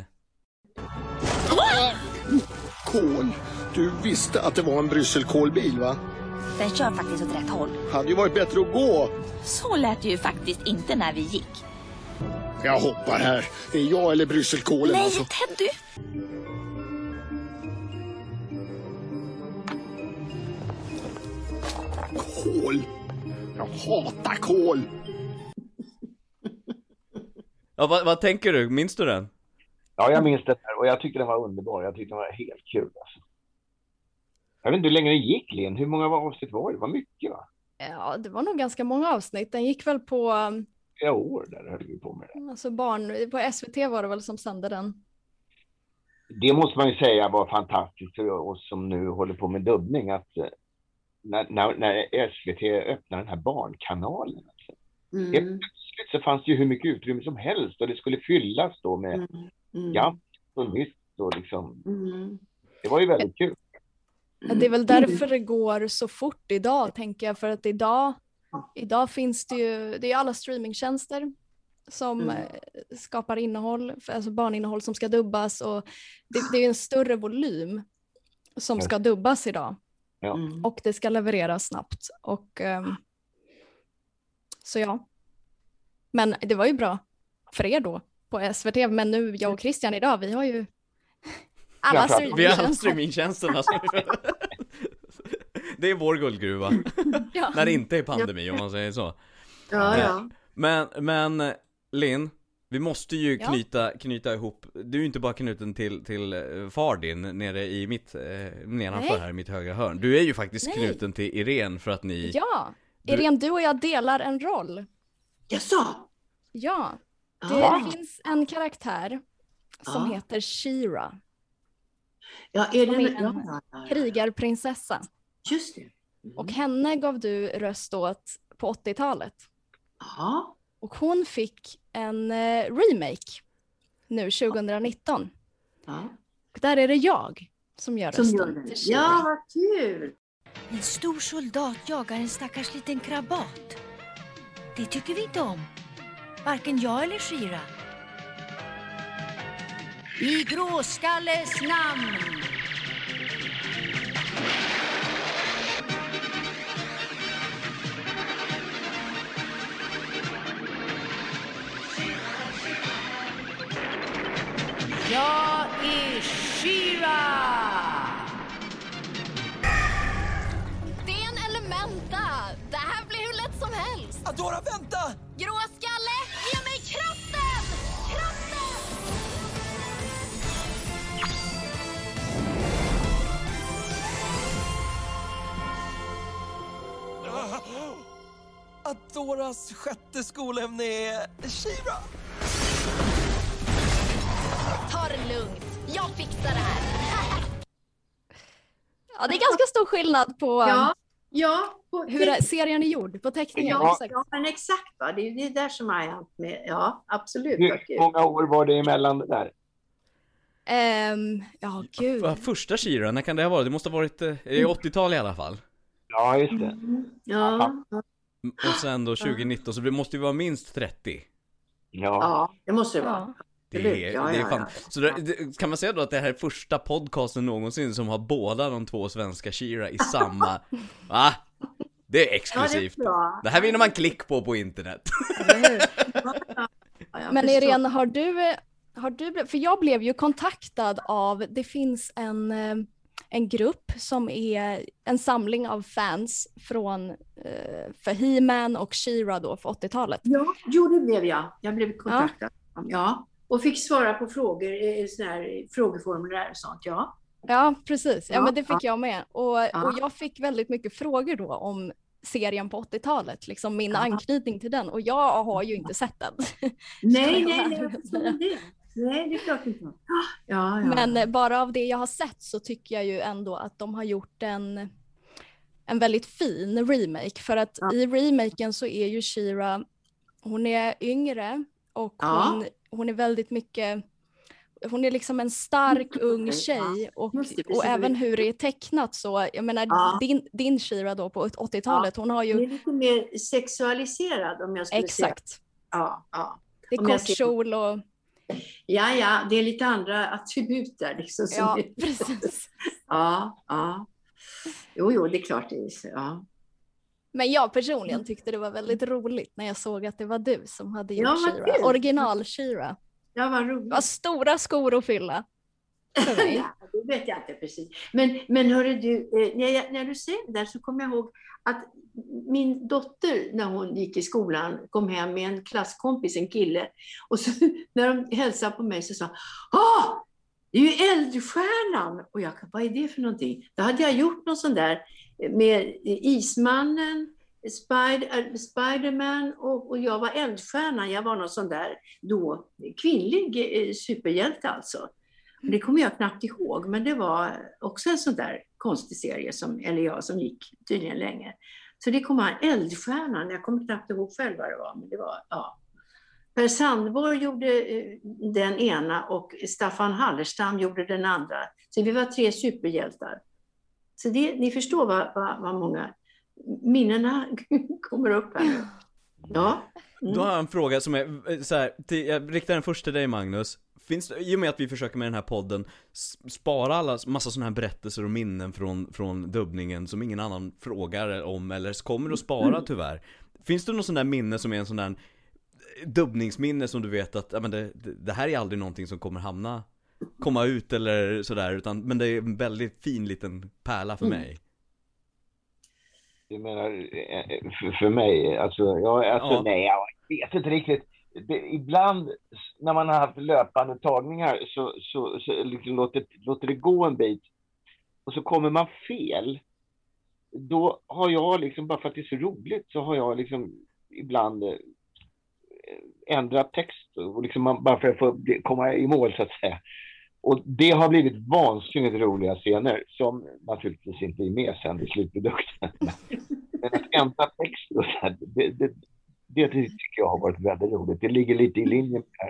Kol. Du visste att det var en brysselkålbil, va? Den kör faktiskt åt rätt håll. Hade ju varit bättre att gå. Så lät det ju faktiskt inte när vi gick. Jag hoppar här. Det är jag eller brysselkålen. Nej, alltså. Teddy! Kål. Jag hatar kål. Ja, vad, vad tänker du? Minns du den? Ja, jag minns det här och jag tyckte den var underbar. Jag tyckte den var helt kul. Alltså. Jag vet inte hur länge det gick, Linn. Hur många avsnitt var det? Det var mycket, va? Ja, det var nog ganska många avsnitt. Den gick väl på... Flera år där höll vi på med det. Alltså barn, på S V T var det väl som sände den. Det måste man ju säga var fantastiskt för oss som nu håller på med dubbning. Att eh, när, när, när S V T öppnade den här barnkanalen. Alltså, Mm. helt plötsligt så fanns det ju hur mycket utrymme som helst. Och det skulle fyllas då med Mm. Mm. gammalt och nytt. Och liksom, Mm. det var ju väldigt kul. Ja, det är väl därför det går så fort idag, tänker jag. För att idag, idag finns det ju, det är alla streamingtjänster som Mm. eh, skapar innehåll, alltså barninnehåll som ska dubbas. Och det, det är en större volym som ska dubbas idag. Ja. Mm. Och det ska levereras snabbt. Och, ehm, så ja. Men det var ju bra för er då på S V T. Men nu, jag och Christian idag, vi har ju alla Vi har streamingtjänster. alla streamingtjänsterna. Det är vår guldgruva. Ja. När det inte är pandemi, om man säger så. Ja, ja. Men, men Linn, vi måste ju Ja. knyta, knyta ihop. Du är ju inte bara knuten till, till eh, far din nere i mitt, eh, nedanför Nej. här i mitt högra hörn. Du är ju faktiskt Nej. knuten till Irene för att ni... Ja, Du- Irene, du och jag delar en roll. Jaså? Ja, det Ja. finns en karaktär som Ja. heter She-Ra. Ja, är Som det är ja, en ja, ja. krigarprinsessa. Just det. Mm. Och henne gav du röst åt på åttiotalet. Ja. Och hon fick en eh, remake nu tjugonitton. Ja. Och där är det jag som gör Som rösten gör det. till She-Ra. Ja, vad kul. En stor soldat jagar en stackars liten krabat. Det tycker vi inte om. Varken jag eller She-Ra. I Gråskalles namn! Jag är She-Ra! Det är en elementa. Det här blir hur lätt som helst. Adora, vänta! Gråskalle, ge mig kraften! Kraften! Adoras sjätte skolämne är She-Ra. Ta det lugnt. Jag fixar det här. Ja, det är ganska stor skillnad på Ja, ja. På, hur serien är gjord, på teckningen. Ja, Exakt. ja, men exakt. Va? Det är det är där som är hänt med. Ja, absolut. vad Hur kul. många år var det emellan det där? Ehm, ja, gud. Vad, första She-Ra, när kan det ha varit? Det måste ha varit eh, i åttiotal i alla fall. Ja, just det. Mm. Ja, Och sen då tjugonitton, så det måste ju vara minst trettio. Ja. ja, det måste det vara. Det Absolut. är, Ja, det är ja, fan. ja. Så det, det, kan man säga då att det här är första podcasten någonsin som har båda de två svenska She-Ra i samma... Va? Det är exklusivt. Ja, det är bra. Det här vinner man klick på på internet. Ja, jag Men förstår. Irene, har du, har du, för jag blev ju kontaktad av, det finns en, eh, en grupp som är en samling av fans från eh, för He-Man och She-Ra då för åttiotalet. Ja, jo, det blev jag. Jag blev kontaktad. Ja. Ja. Och fick svara på frågor, eh, såna här frågeformulär och sånt, ja. Ja, precis. Ja, Ja, men det fick ja. jag med. Och, Ja. och jag fick väldigt mycket frågor då om serien på åttiotalet, liksom min Ja. anknytning till den. Och jag har ju inte sett den. Nej, Så nej, jag nej, jag förstår det. Nej, det är klart inte. Ja, ja. Men eh, bara av det jag har sett så tycker jag ju ändå att de har gjort en, en väldigt fin remake. För att Ja. i remaken så är ju She-Ra, hon är yngre och Ja. hon, hon är väldigt mycket, hon är liksom en stark ung tjej och, och även hur det är tecknat så, jag menar ja. din, din She-Ra då på åttiotalet, hon har ju... Det är lite mer sexualiserad om jag skulle Exakt. säga. Ja, ja. Det är kort kjol och... Ja, ja, det är lite andra attribut där. Liksom, som ja, är... precis. ja, ja. Jo, jo, det är klart det är så, ja. Men jag personligen tyckte det var väldigt roligt när jag såg att det var du som hade gjort ja, She-Ra. Original She-Ra. Ja, vad roligt. Det var stora skor att fylla. För mig. Ja, det vet jag inte precis. Men, men hörru du, när, jag, när du säger det där så kommer jag ihåg att min dotter när hon gick i skolan kom hem med en klasskompis, en kille. Och så när de hälsade på mig så sa ah, det är ju Eldstjärnan! Och jag, vad är det för någonting? Då hade jag gjort någon sån där med Ismannen, Spider, Spiderman och, och jag var Eldstjärnan. Jag var någon sån där då kvinnlig eh, superhjälte alltså. Det kommer jag knappt ihåg, men det var också en sån där konstig serie som, eller jag, som gick tydligen länge. Så det kom här Eldstjärnan, jag kommer knappt ihåg själv vad det var, men det var, ja. Per Sandborg gjorde eh, den ena och Staffan Hallerstam gjorde den andra. Så vi var tre superhjältar. Så det, ni förstår vad, vad, vad många minnena kommer upp här nu. Ja. Mm. Då har jag en fråga som är så här, till, jag riktar den först till dig Magnus. Finns det, i och med att vi försöker med den här podden spara alla massa sådana här berättelser och minnen från, från dubbningen som ingen annan frågar om eller kommer att spara tyvärr. Finns det någon sån där minne som är en sån där dubbningsminne som du vet att ja, men det, det här är aldrig någonting som kommer hamna komma ut eller sådär, utan, men det är en väldigt fin liten pärla för mm. mig. Jag menar, för, för mig, alltså, jag, alltså ja. nej, jag vet inte riktigt. Det, ibland när man har haft löpande tagningar så, så, så liksom låter, låter det gå en bit och så kommer man fel. Då har jag liksom, bara för att det är så roligt, så har jag liksom ibland ändrat text och liksom bara för att få komma i mål så att säga. Och det har blivit vansinnigt roliga scener som naturligtvis inte är med sen i slutprodukten. Men att ändra text och så här, det, det, det tycker jag har varit väldigt roligt. Det ligger lite i linje med den här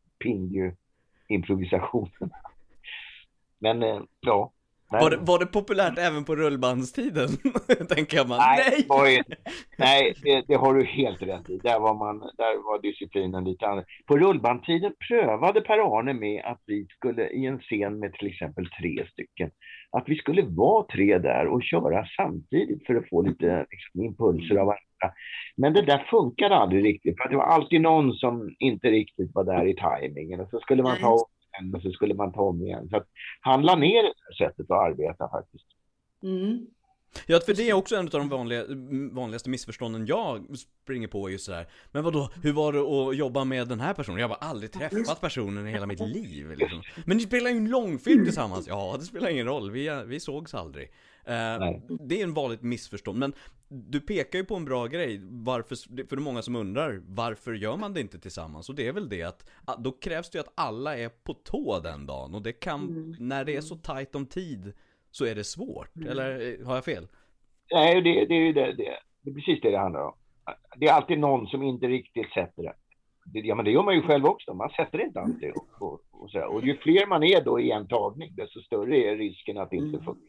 Pingu-improvisationen. Men ja. Var det, var det populärt även på rullbandstiden? Tänker man. Nej, nej, var ju, nej det, det har du helt rätt i. Där var, man, där var disciplinen lite annorlunda. På rullbandtiden prövade Per-Arne med att vi skulle i en scen med till exempel tre stycken, att vi skulle vara tre där och köra samtidigt för att få lite liksom, impulser av varandra. Men det där funkade aldrig riktigt, för att det var alltid någon som inte riktigt var där i tajmingen, och så skulle man ta och så skulle man ta om igen. Så att han la ner det här sättet att arbeta faktiskt. Mm. Ja, för det är också en av de vanliga, vanligaste missförstånden jag springer på just sådär. Men vadå, hur var det att jobba med den här personen? Jag har aldrig träffat personen i hela mitt liv liksom. Men ni spelar ju en långfilm tillsammans. Ja, det spelar ingen roll, vi, vi sågs aldrig. Uh, det är en vanligt missförstånd. Men du pekar ju på en bra grej. Varför, för det är många som undrar, varför gör man det inte tillsammans? Och det är väl det att då krävs det ju att alla är på tå den dagen. Och det kan, mm. när det är så tajt om tid, så är det svårt. Mm. Eller har jag fel? Nej, det, det är ju det, det. Det är precis det det handlar om. Det är alltid någon som inte riktigt sätter det. det ja, men det gör man ju själv också. Man sätter det inte alltid. Och, och, och, så. Och ju fler man är då i en tagning, desto större är risken att det inte funkar.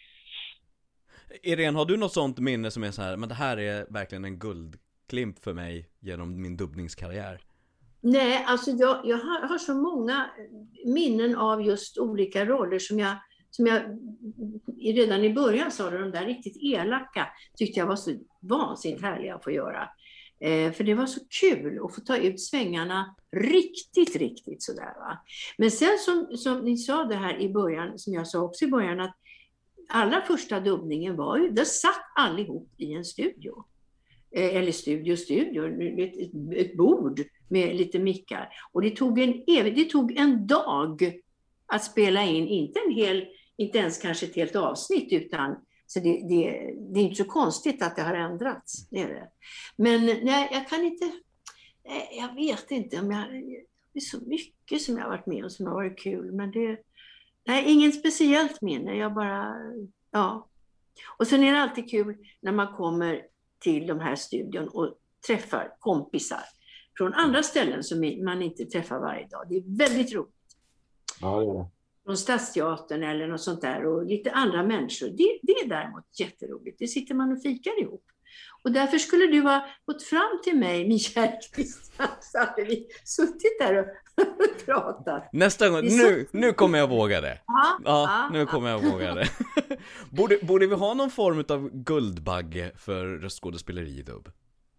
Irene, har du något sånt minne som är så här, men det här är verkligen en guldklimp för mig genom min dubbningskarriär? Nej, alltså jag, jag har, har så många minnen av just olika roller som jag, som jag redan i början sa, de där riktigt elaka tyckte jag var så vansinnigt härliga att få göra. Eh, för det var så kul att få ta ut svängarna riktigt, riktigt sådär va. Men sen som, som ni sa det här i början, som jag sa också i början, att allra första dubbningen var ju, där satt allihop i en studio. Eh, eller studio, studio, ett, ett bord med lite mickar. Och det tog en evig, det tog en dag att spela in, inte en hel, inte ens kanske ett helt avsnitt, utan så det, det, det är inte så konstigt att det har ändrats. Det är det. Men nej, jag kan inte, nej, jag vet inte om jag, det är så mycket som jag har varit med om som har varit kul, men det, nej, ingen speciellt minne, jag bara, ja. Och sen är det alltid kul när man kommer till de här studion och träffar kompisar från andra ställen som man inte träffar varje dag. Det är väldigt roligt. Ja, det är det. Från Stadsteatern eller något sånt där och lite andra människor. Det, det är däremot jätteroligt. Det sitter man och fikar ihop. Och därför skulle du ha gått fram till mig, min Kärrqvist, så hade vi suttit där och pratat. Nästa gång, nu, nu kommer jag våga det. Ja, Ja, ja, nu kommer jag våga det. borde, borde vi ha någon form av guldbagge för röstskådespeleri i dubb?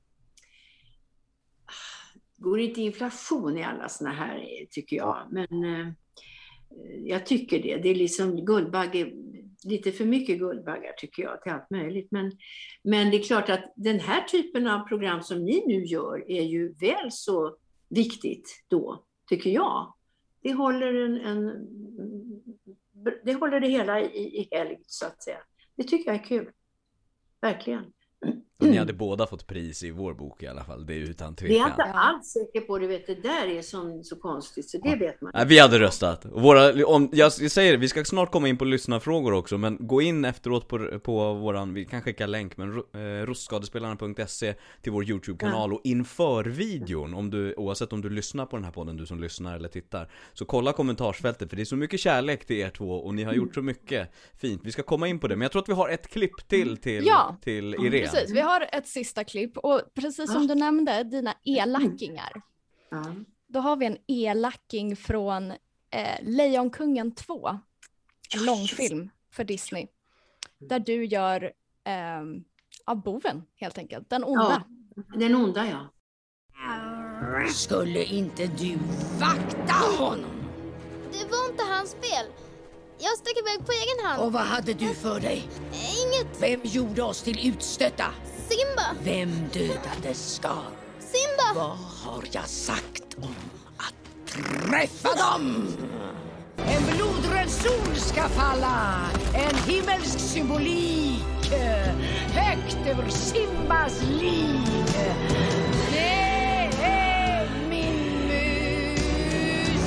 Går inte inflation i alla såna här, tycker jag. Men eh, jag tycker det. Det är liksom guldbagge, lite för mycket guldbaggar tycker jag till allt möjligt. Men, men det är klart att den här typen av program som ni nu gör är ju väl så viktigt då, tycker jag. Det håller, en, en, det, håller det hela i, i helg, så att säga. Det tycker jag är kul. Verkligen. Och ni hade båda fått pris i vår bok i alla fall, det är utan tvekan. Det är inte alls säker på, du vet, det där är som, så konstigt, så det vet man. Nej, vi hade röstat. Våra, om, jag säger det, vi ska snart komma in på lyssnarfrågor också, men gå in efteråt på, på våran, vi kan skicka länk, men eh, röstskådespelarna punkt se till vår YouTube-kanal, ja. Och inför videon, om du, oavsett om du lyssnar på den här podden, du som lyssnar eller tittar, så kolla kommentarsfältet, för det är så mycket kärlek till er två, och ni har gjort så mycket fint. Vi ska komma in på det, men jag tror att vi har ett klipp till till, ja. till Irene. Precis, vi har ett sista klipp, och precis som du nämnde, dina elackingar. Mm. Då har vi en elacking från eh, Lejonkungen två, en långfilm för Disney, där du gör eh, av boven helt enkelt, den onda. Ja, den onda, ja. Skulle inte du vakta honom? Det var inte hans fel. Jag stack iväg på egen hand. Och vad hade du för dig? Inget. Vem gjorde oss till utstötta? Simba. Vem dödade Scar? Simba. Vad har jag sagt om att träffa dem? En blodröd sol ska falla, en himmelsk symbolik, högt över Simbas liv. Det är min musik.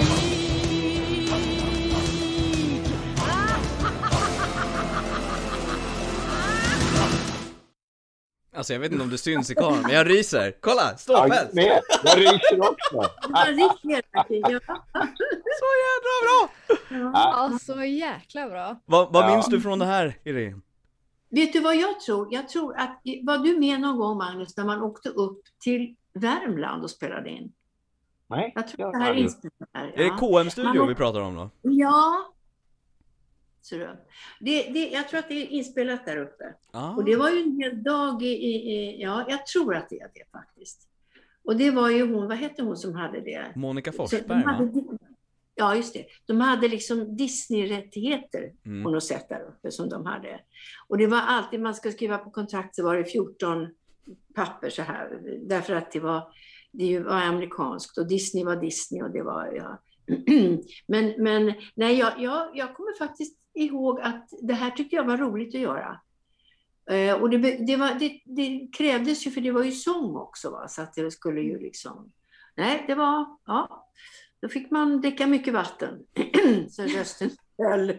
Alltså jag vet inte om det syns i kameran, men jag ryser. Kolla, ståpäls! Ja, jag ryser också. Så jävla bra! Ja, så jäkla bra. Vad, vad Ja. minns du från det här, Irene? Vet du vad jag tror? Jag tror att, var du med någon gång, Magnus, när man åkte upp till Värmland och spelade in? Nej. Jag tror det här är inspelat här. Är det K M-studio Man- vi pratar om då? Ja. Så då. Det, det, jag tror att det är inspelat där uppe. Ah. Och det var ju en hel dag i, i, i, ja, jag tror att det är det faktiskt. Och det var ju hon, vad hette hon som hade det? Monica Så Forsberg, de hade, va? Ja, just det. De hade liksom Disney-rättigheter Mm. på något sätt där uppe som de hade. Och det var alltid, man ska skriva på kontrakt, så var det fjorton papper så här. Därför att det var, det var amerikanskt och Disney var Disney och det var, ja. men, men nej, jag, jag, jag kommer faktiskt ihåg att det här tyckte jag var roligt att göra. Eh, och det, det, var, det, det krävdes ju, för det var ju sång också, va? Så att det skulle ju liksom, nej, det var, ja. Då fick man dricka mycket vatten. Så rösten höll.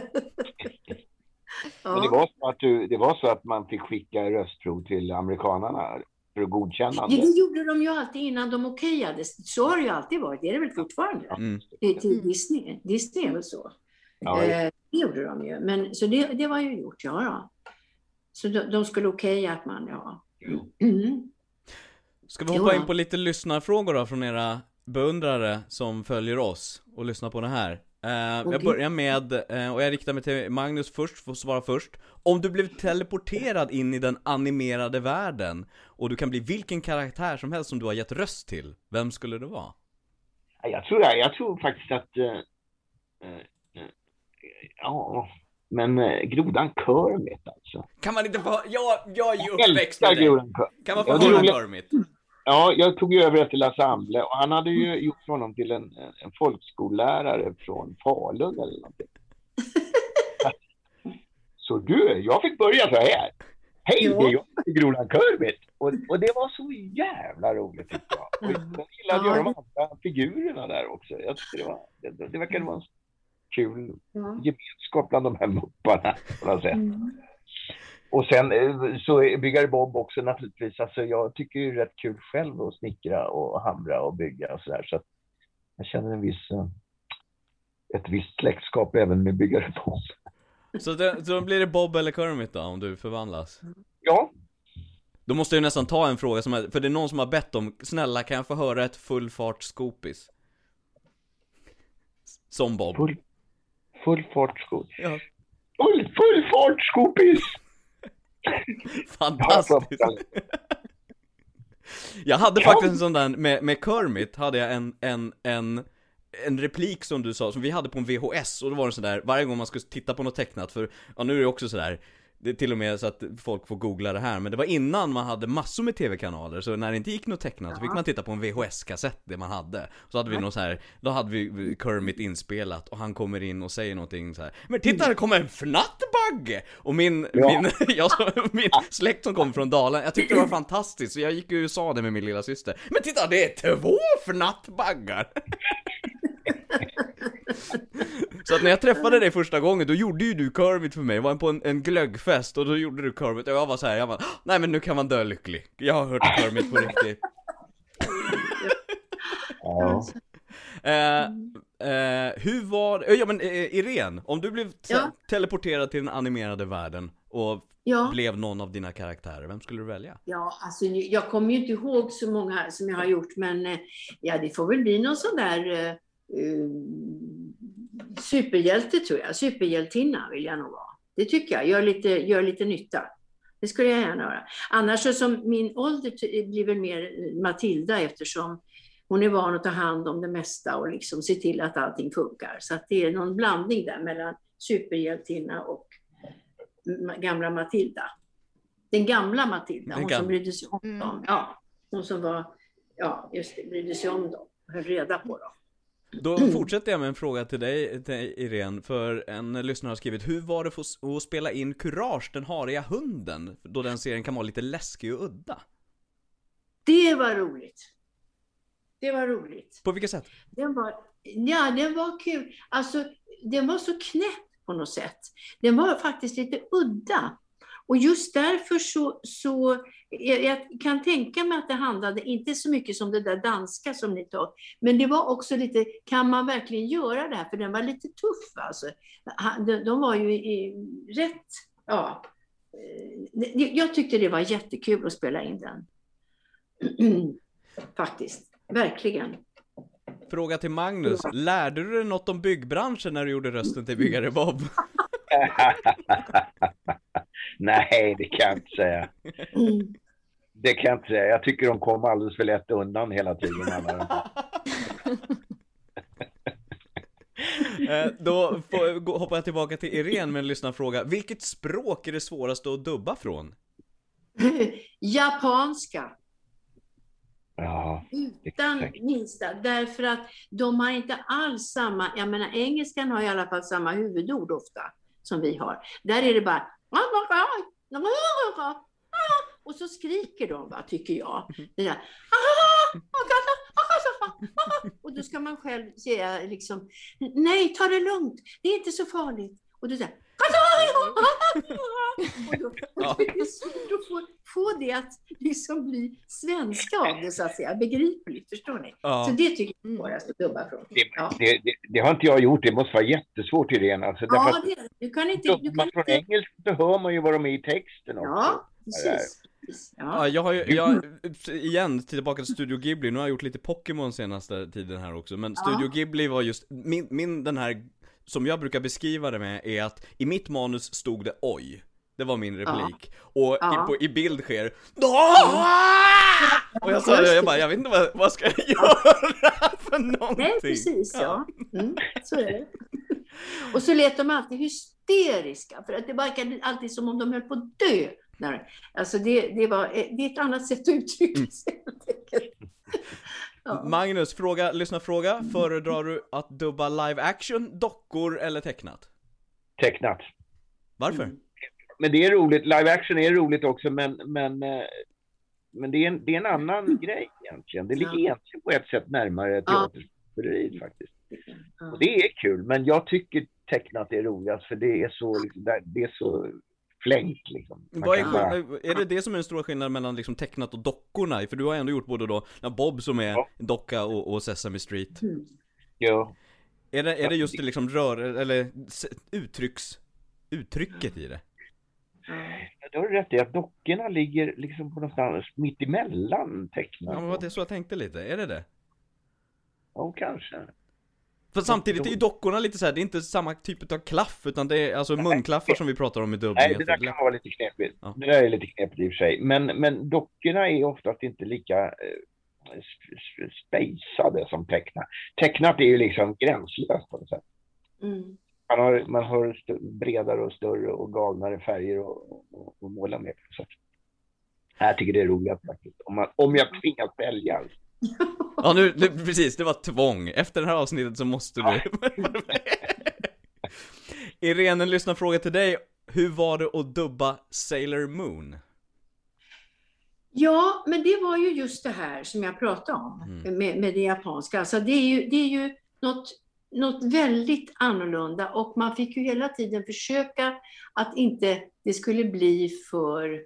Men det var så att du, det var så att man fick skicka röstprov till amerikanerna för att godkännande. Det, det gjorde de ju alltid innan de okejade. Så har det ju alltid varit. Det är det väl fortfarande. Mm. Till, till Disney. Disney är väl så. Ja, eh, det gjorde de ju. Men, så det, det var ju gjort, ja. ja. Så de, de skulle okeja att man, ja. Mm. Ska vi hoppa Jo. in på lite lyssnarfrågor då från era beundrare som följer oss och lyssnar på det här. Uh, jag Okej. börjar med, uh, och jag riktar mig till Magnus först, får svara först. Om du blev teleporterad in i den animerade världen och du kan bli vilken karaktär som helst som du har gett röst till, vem skulle det vara? Jag tror, jag tror faktiskt att eh, eh, eh, ja, men eh, grodan Kermit alltså. Kan man inte få, jag, jag är ju Jag uppväxt älskar med dig. grodan Kermit. Kan man få Ja, det är höra roligt. Kermit? Ja, jag tog ju över efter Lasse Amble och han hade ju gjort honom till en, en folkskollärare från Falun eller någonting. Så du, jag fick börja så här. Hej, Ja. det är jag, grodan Kermit. Och, och det var så jävla roligt tyckte jag. Och jag gillade att göra de andra figurerna där också. Jag tyckte det var, det, det verkade vara en kul Ja. gemenskap bland de här mupparna på något sätt. Mm. Och sen eh, så är Byggare Bob också naturligtvis, alltså jag tycker ju rätt kul själv att snickra och hamra och bygga och sådär, så att jag känner en viss, eh, ett visst släktskap även med byggare Bob. Så, det, så då blir det Bob eller Kermit då, om du förvandlas? Ja. Då måste jag nästan ta en fråga, som är, för det är någon som har bett om, snälla kan jag få höra ett full fart skopis? Som Bob. Full, full fart skopis. Ja. Full, full fart skopis! Fantastiskt. Jag hade faktiskt en sån där, med, med Kermit hade jag en, en, en, en replik som du sa, som vi hade på en V H S. Och då var det sådär, varje gång man skulle titta på något tecknat, för ja, nu är det också sådär, det är till och med så att folk får googla det här, men det var innan man hade massor med tv-kanaler, så när det inte gick något tecknat ja. så fick man titta på en V H S-kassett, det man hade. Så hade vi något så här, då hade vi Kermit inspelat och han kommer in och säger någonting så här: men titta, det kommer en fnattbagge! Och min, ja. min, jag, min släkt som kom från Dalen, jag tyckte det var fantastiskt, så jag gick ju och sa det med min lilla syster: men titta, det är två fnattbaggar! Så att när jag träffade dig första gången, då gjorde ju du Kermit för mig. Jag var på en, en glöggfest och då gjorde du Kermit. Och jag var så här, jag var, nej men nu kan man dö lycklig. Jag har hört Kermit på riktigt. Ja. eh, eh, hur var, ja men eh, Irene, om du blev te- ja. teleporterad till den animerade världen och ja. blev någon av dina karaktärer, vem skulle du välja? Ja, alltså jag kommer ju inte ihåg så många som jag har gjort, men eh, ja, det får väl bli någon sån där eh, Uh, superhjälte tror jag, superhjältinna vill jag nog vara. Det tycker jag, gör lite, gör lite nytta. Det skulle jag gärna göra. Annars så som min ålder t- blir väl mer Matilda, eftersom hon är van att ta hand om det mesta och liksom se till att allting funkar. Så att det är någon blandning där mellan superhjältinna och gamla Matilda. Den gamla Matilda, hon som brydde sig om mm. dem. Ja, hon som var, ja just det, brydde sig om dem och höll reda på dem. Då fortsätter jag med en fråga till dig, till Irene, för en lyssnare har skrivit: hur var det för att spela in Courage, den hariga hunden, då den serien kan vara lite läskig och udda? Det var roligt. Det var roligt. På vilket sätt? Den var, ja, den var kul. Alltså, den var så knäpp på något sätt. Den var faktiskt lite udda. Och just därför så, så jag, jag kan tänka mig att det handlade inte så mycket som det där danska som ni tar. Men det var också lite, kan man verkligen göra det här? För den var lite tuff alltså. De, de var ju i, rätt, ja. Jag tyckte det var jättekul att spela in den. Faktiskt, verkligen. Fråga till Magnus, lärde du dig något om byggbranschen när du gjorde rösten till Byggare Bob? Nej, det kan jag inte säga. Det kan jag inte säga. Jag tycker de kom alldeles för lätt undan hela tiden. eh, då får, hoppar jag tillbaka till Irene med en lyssnarfråga. Vilket språk är det svåraste att dubba från? Japanska. Ja, utan minsta, därför att de har inte alls samma, jag menar engelskan har i alla fall samma huvudord ofta som vi har. Där är det bara och så skriker de, va, tycker jag. Det där. Och då ska man själv säga liksom, nej, ta det lugnt, det är inte så farligt. Och då säger och då, och det är svårt att få, få det att liksom bli svenska av det, så att säga, begripligt, förstår ni? Ja. Så det tycker jag är svårast att dubba från. Ja. Det, det, det har inte jag gjort, det måste vara jättesvårt i det. Alltså, ja, det, du kan inte... Du kan från inte... engelska så hör man ju vad de är i texten också. Ja, precis. Ja. Ja, jag har ju, jag, igen, tillbaka till Studio Ghibli. Nu har jag gjort lite Pokémon senaste tiden här också. Men Studio ja. Ghibli var just, min, min den här, som jag brukar beskriva det med, är att i mitt manus stod det oj. Det var min replik. Ja. Och ja. I, på, i bild sker och jag sa det, jag bara, jag vet inte vad, vad ska jag göra för någonting. Nej, precis, ja. Mm, så är det. Och så lät de alltid hysteriska, för att det verkade alltid som om de höll på att dö. Nej, alltså det, det, var, det är ett annat sätt att uttrycka sig. Mm. Ja. Magnus, fråga, lyssna fråga. Mm. Föredrar du att dubba live action, dockor eller tecknat? Tecknat. Varför? Mm. Men det är roligt, live action är roligt också, men, men, men det, är en, det är en annan grej egentligen. Det ligger ja. egentligen på ett sätt närmare teaterspeleriet ja. faktiskt. Ja. Och det är kul, men jag tycker tecknat är roligast, för det är så, liksom, det är så flängt liksom. Vad är, bara... är det det som är den stora skillnaden mellan liksom tecknat och dockorna? För du har ändå gjort både då Bob som är ja. docka och, och Sesame Street. Mm. Ja. Är det, är det just det liksom rör, eller uttrycks, uttrycket i det? Du har rätt i att dockorna ligger liksom på någonstans mitt emellan tecknat. Ja, men det är så jag tänkte lite. Är det det? Ja, kanske. För samtidigt är ju dockorna lite så här, det är inte samma typ av klaff, utan det är alltså munklaffar som vi pratar om i dubbning. Nej, det där kan vara lite knepigt. Ja. Det där är lite knepigt i och för sig. Men, men dockorna är oftast inte lika eh, spejsade som tecknat. Tecknat är ju liksom gränslöst på något sätt. Mm. Man har, man har st- bredare och större och galnare färger och, och, och måla med på något sätt. Jag tycker det är roligt faktiskt. Om, man, om jag tvingas välja. Ja, nu, nu, precis, det var tvång. Efter det här avsnittet så måste du. Irene, en lyssnarfråga till dig. Hur var det att dubba Sailor Moon? Ja, men det var ju just det här som jag pratade om mm. med, med det japanska. Alltså det är ju, det är ju något, något väldigt annorlunda, och man fick ju hela tiden försöka att inte det skulle bli för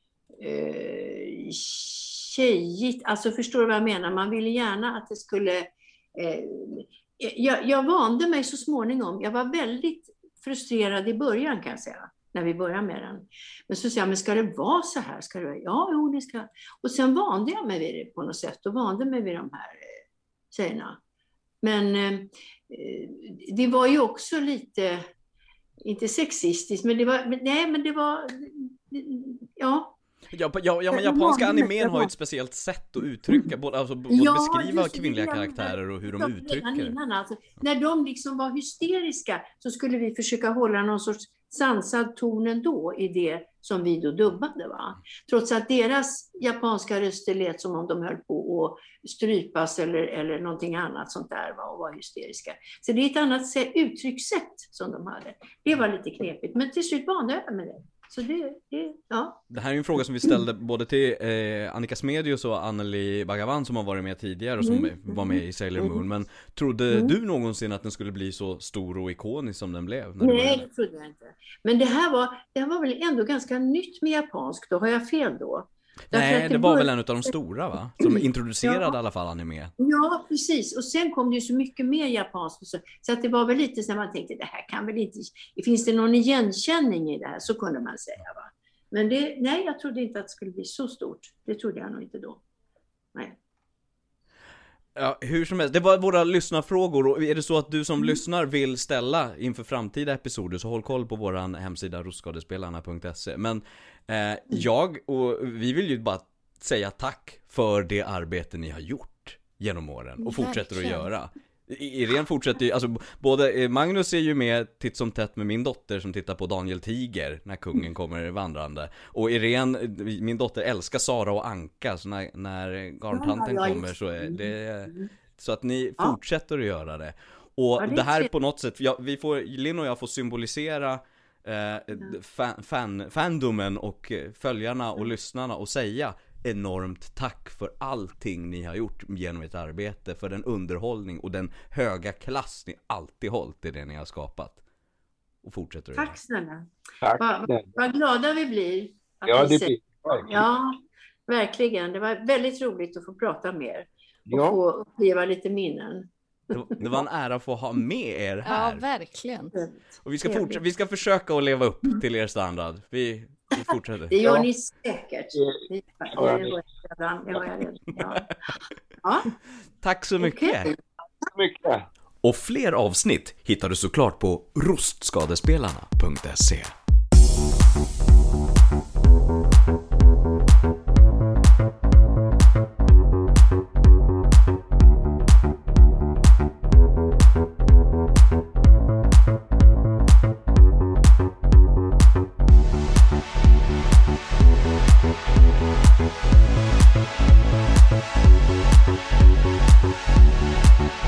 eh, tjejigt. Alltså förstår du vad jag menar? Man ville gärna att det skulle... Eh, jag, jag vande mig så småningom. Jag var väldigt frustrerad i början, kan jag säga, när vi började med den. Men så sa jag, men ska det vara så här? Ska det vara? Ja, jo, det ska. Och sen vande jag mig vid det på något sätt och vande mig vid de här eh, tjejerna. Men eh, det var ju också lite, inte sexistiskt, men det var, nej men det var, ja. Ja, ja, ja men japanska animen har ju ett speciellt sätt att uttrycka, både, alltså, både ja, beskriva kvinnliga karaktärer och hur de uttrycker innan, alltså, när de liksom var hysteriska så skulle vi försöka hålla någon sorts sansad ton ändå i det som vi då dubbade, va? Trots att deras japanska röster lät som om de höll på att strypas eller, eller någonting annat sånt där, va? Och var hysteriska. Så det är ett annat sätt, uttryckssätt som de hade. Det var lite knepigt, men till slut vande jag med det. Så det, det, ja. Det här är ju en fråga som vi ställde både till eh, Annika Smedius och Anneli Bhagavan som har varit med tidigare och som mm. var med i Sailor Moon. Men trodde mm. du någonsin att den skulle bli så stor och ikonisk som den blev? När Nej, det trodde jag inte. Men det här var, det här var väl ändå ganska nytt med japansk, då har jag fel då. Nej, det, det var bör... väl en av de stora, va? Som introducerade ja. i alla fall anime. Ja, precis. Och sen kom det ju så mycket mer japanskt. Så, så att det var väl lite så när man tänkte, det här kan väl inte... Finns det någon igenkänning i det här? Så kunde man säga, va? Men det, nej, jag trodde inte att det skulle bli så stort. Det trodde jag nog inte då. Nej. Ja, hur som helst, det var våra lyssnarfrågor. Och är det så att du som mm. lyssnar vill ställa inför framtida episoder, så håll koll på våran hemsida rostskadespelarna punkt se. Men eh, jag och vi vill ju bara säga tack för det arbete ni har gjort genom åren och fortsätter att göra. Irene fortsätter ju, alltså både Magnus är ju med titt som tätt med min dotter som tittar på Daniel Tiger när kungen kommer vandrande. Och Irene, min dotter, älskar Sara och Anka, så när, när garntanten kommer så är det så att ni ja. fortsätter att göra det. Och ja, det, det här på något sätt, ja, vi får, Linn och jag får symbolisera eh, fan, fan, fandomen och följarna och lyssnarna och säga enormt tack för allting ni har gjort genom ert arbete, för den underhållning och den höga klass ni alltid hållit i det ni har skapat. Och fortsätter att Tack snälla. Tack. Vad va, va glada vi blir. Att ja, vi det blir ja, verkligen. Det var väldigt roligt att få prata med er. Och ja. få uppleva lite minnen. Det var en ära att få ha med er här. Ja, verkligen. Och vi ska, fortsätta, vi ska försöka att leva upp till er standard. Vi, vi fortsätter. Det gör ja. ni säkert. Det ja. Ja. Ja. Tack så mycket. Okay. Tack så mycket. Och fler avsnitt hittar du såklart på rostskadespelarna punkt se.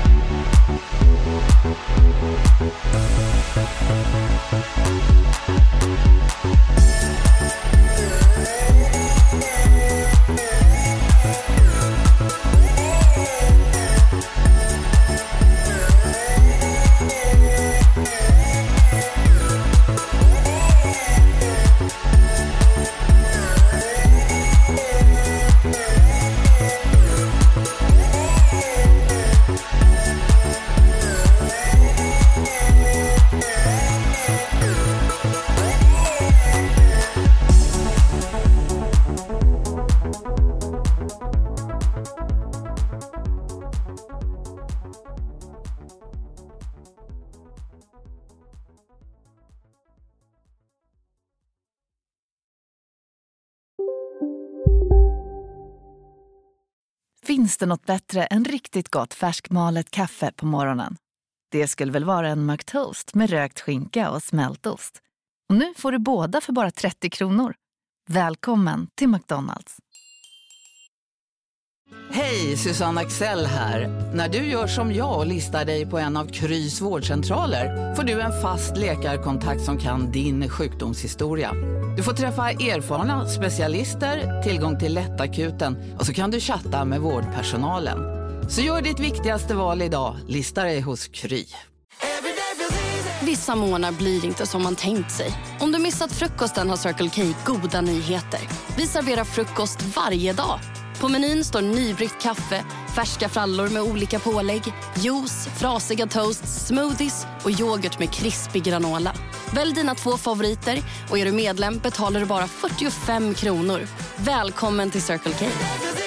We'll be right back. finns det något bättre än riktigt gott färskmalet kaffe på morgonen? Det skulle väl vara en McToast med rökt skinka och smältost. Och nu får du båda för bara trettio kronor. Välkommen till McDonald's. Hej, Susanne Axel här. När du gör som jag och listar dig på en av Krys vårdcentraler får du en fast läkarkontakt som kan din sjukdomshistoria. Du får träffa erfarna specialister, tillgång till lättakuten och så kan du chatta med vårdpersonalen. Så gör ditt viktigaste val idag, lista dig hos Kry. Vissa månader blir inte som man tänkt sig. Om du missat frukosten har Circle K goda nyheter. Vi serverar frukost varje dag. På menyn står nybryggt kaffe, färska frallor med olika pålägg, juice, frasiga toasts, smoothies och yoghurt med krispig granola. Välj dina två favoriter och är du medlem betalar du bara fyrtiofem kronor. Välkommen till Circle K.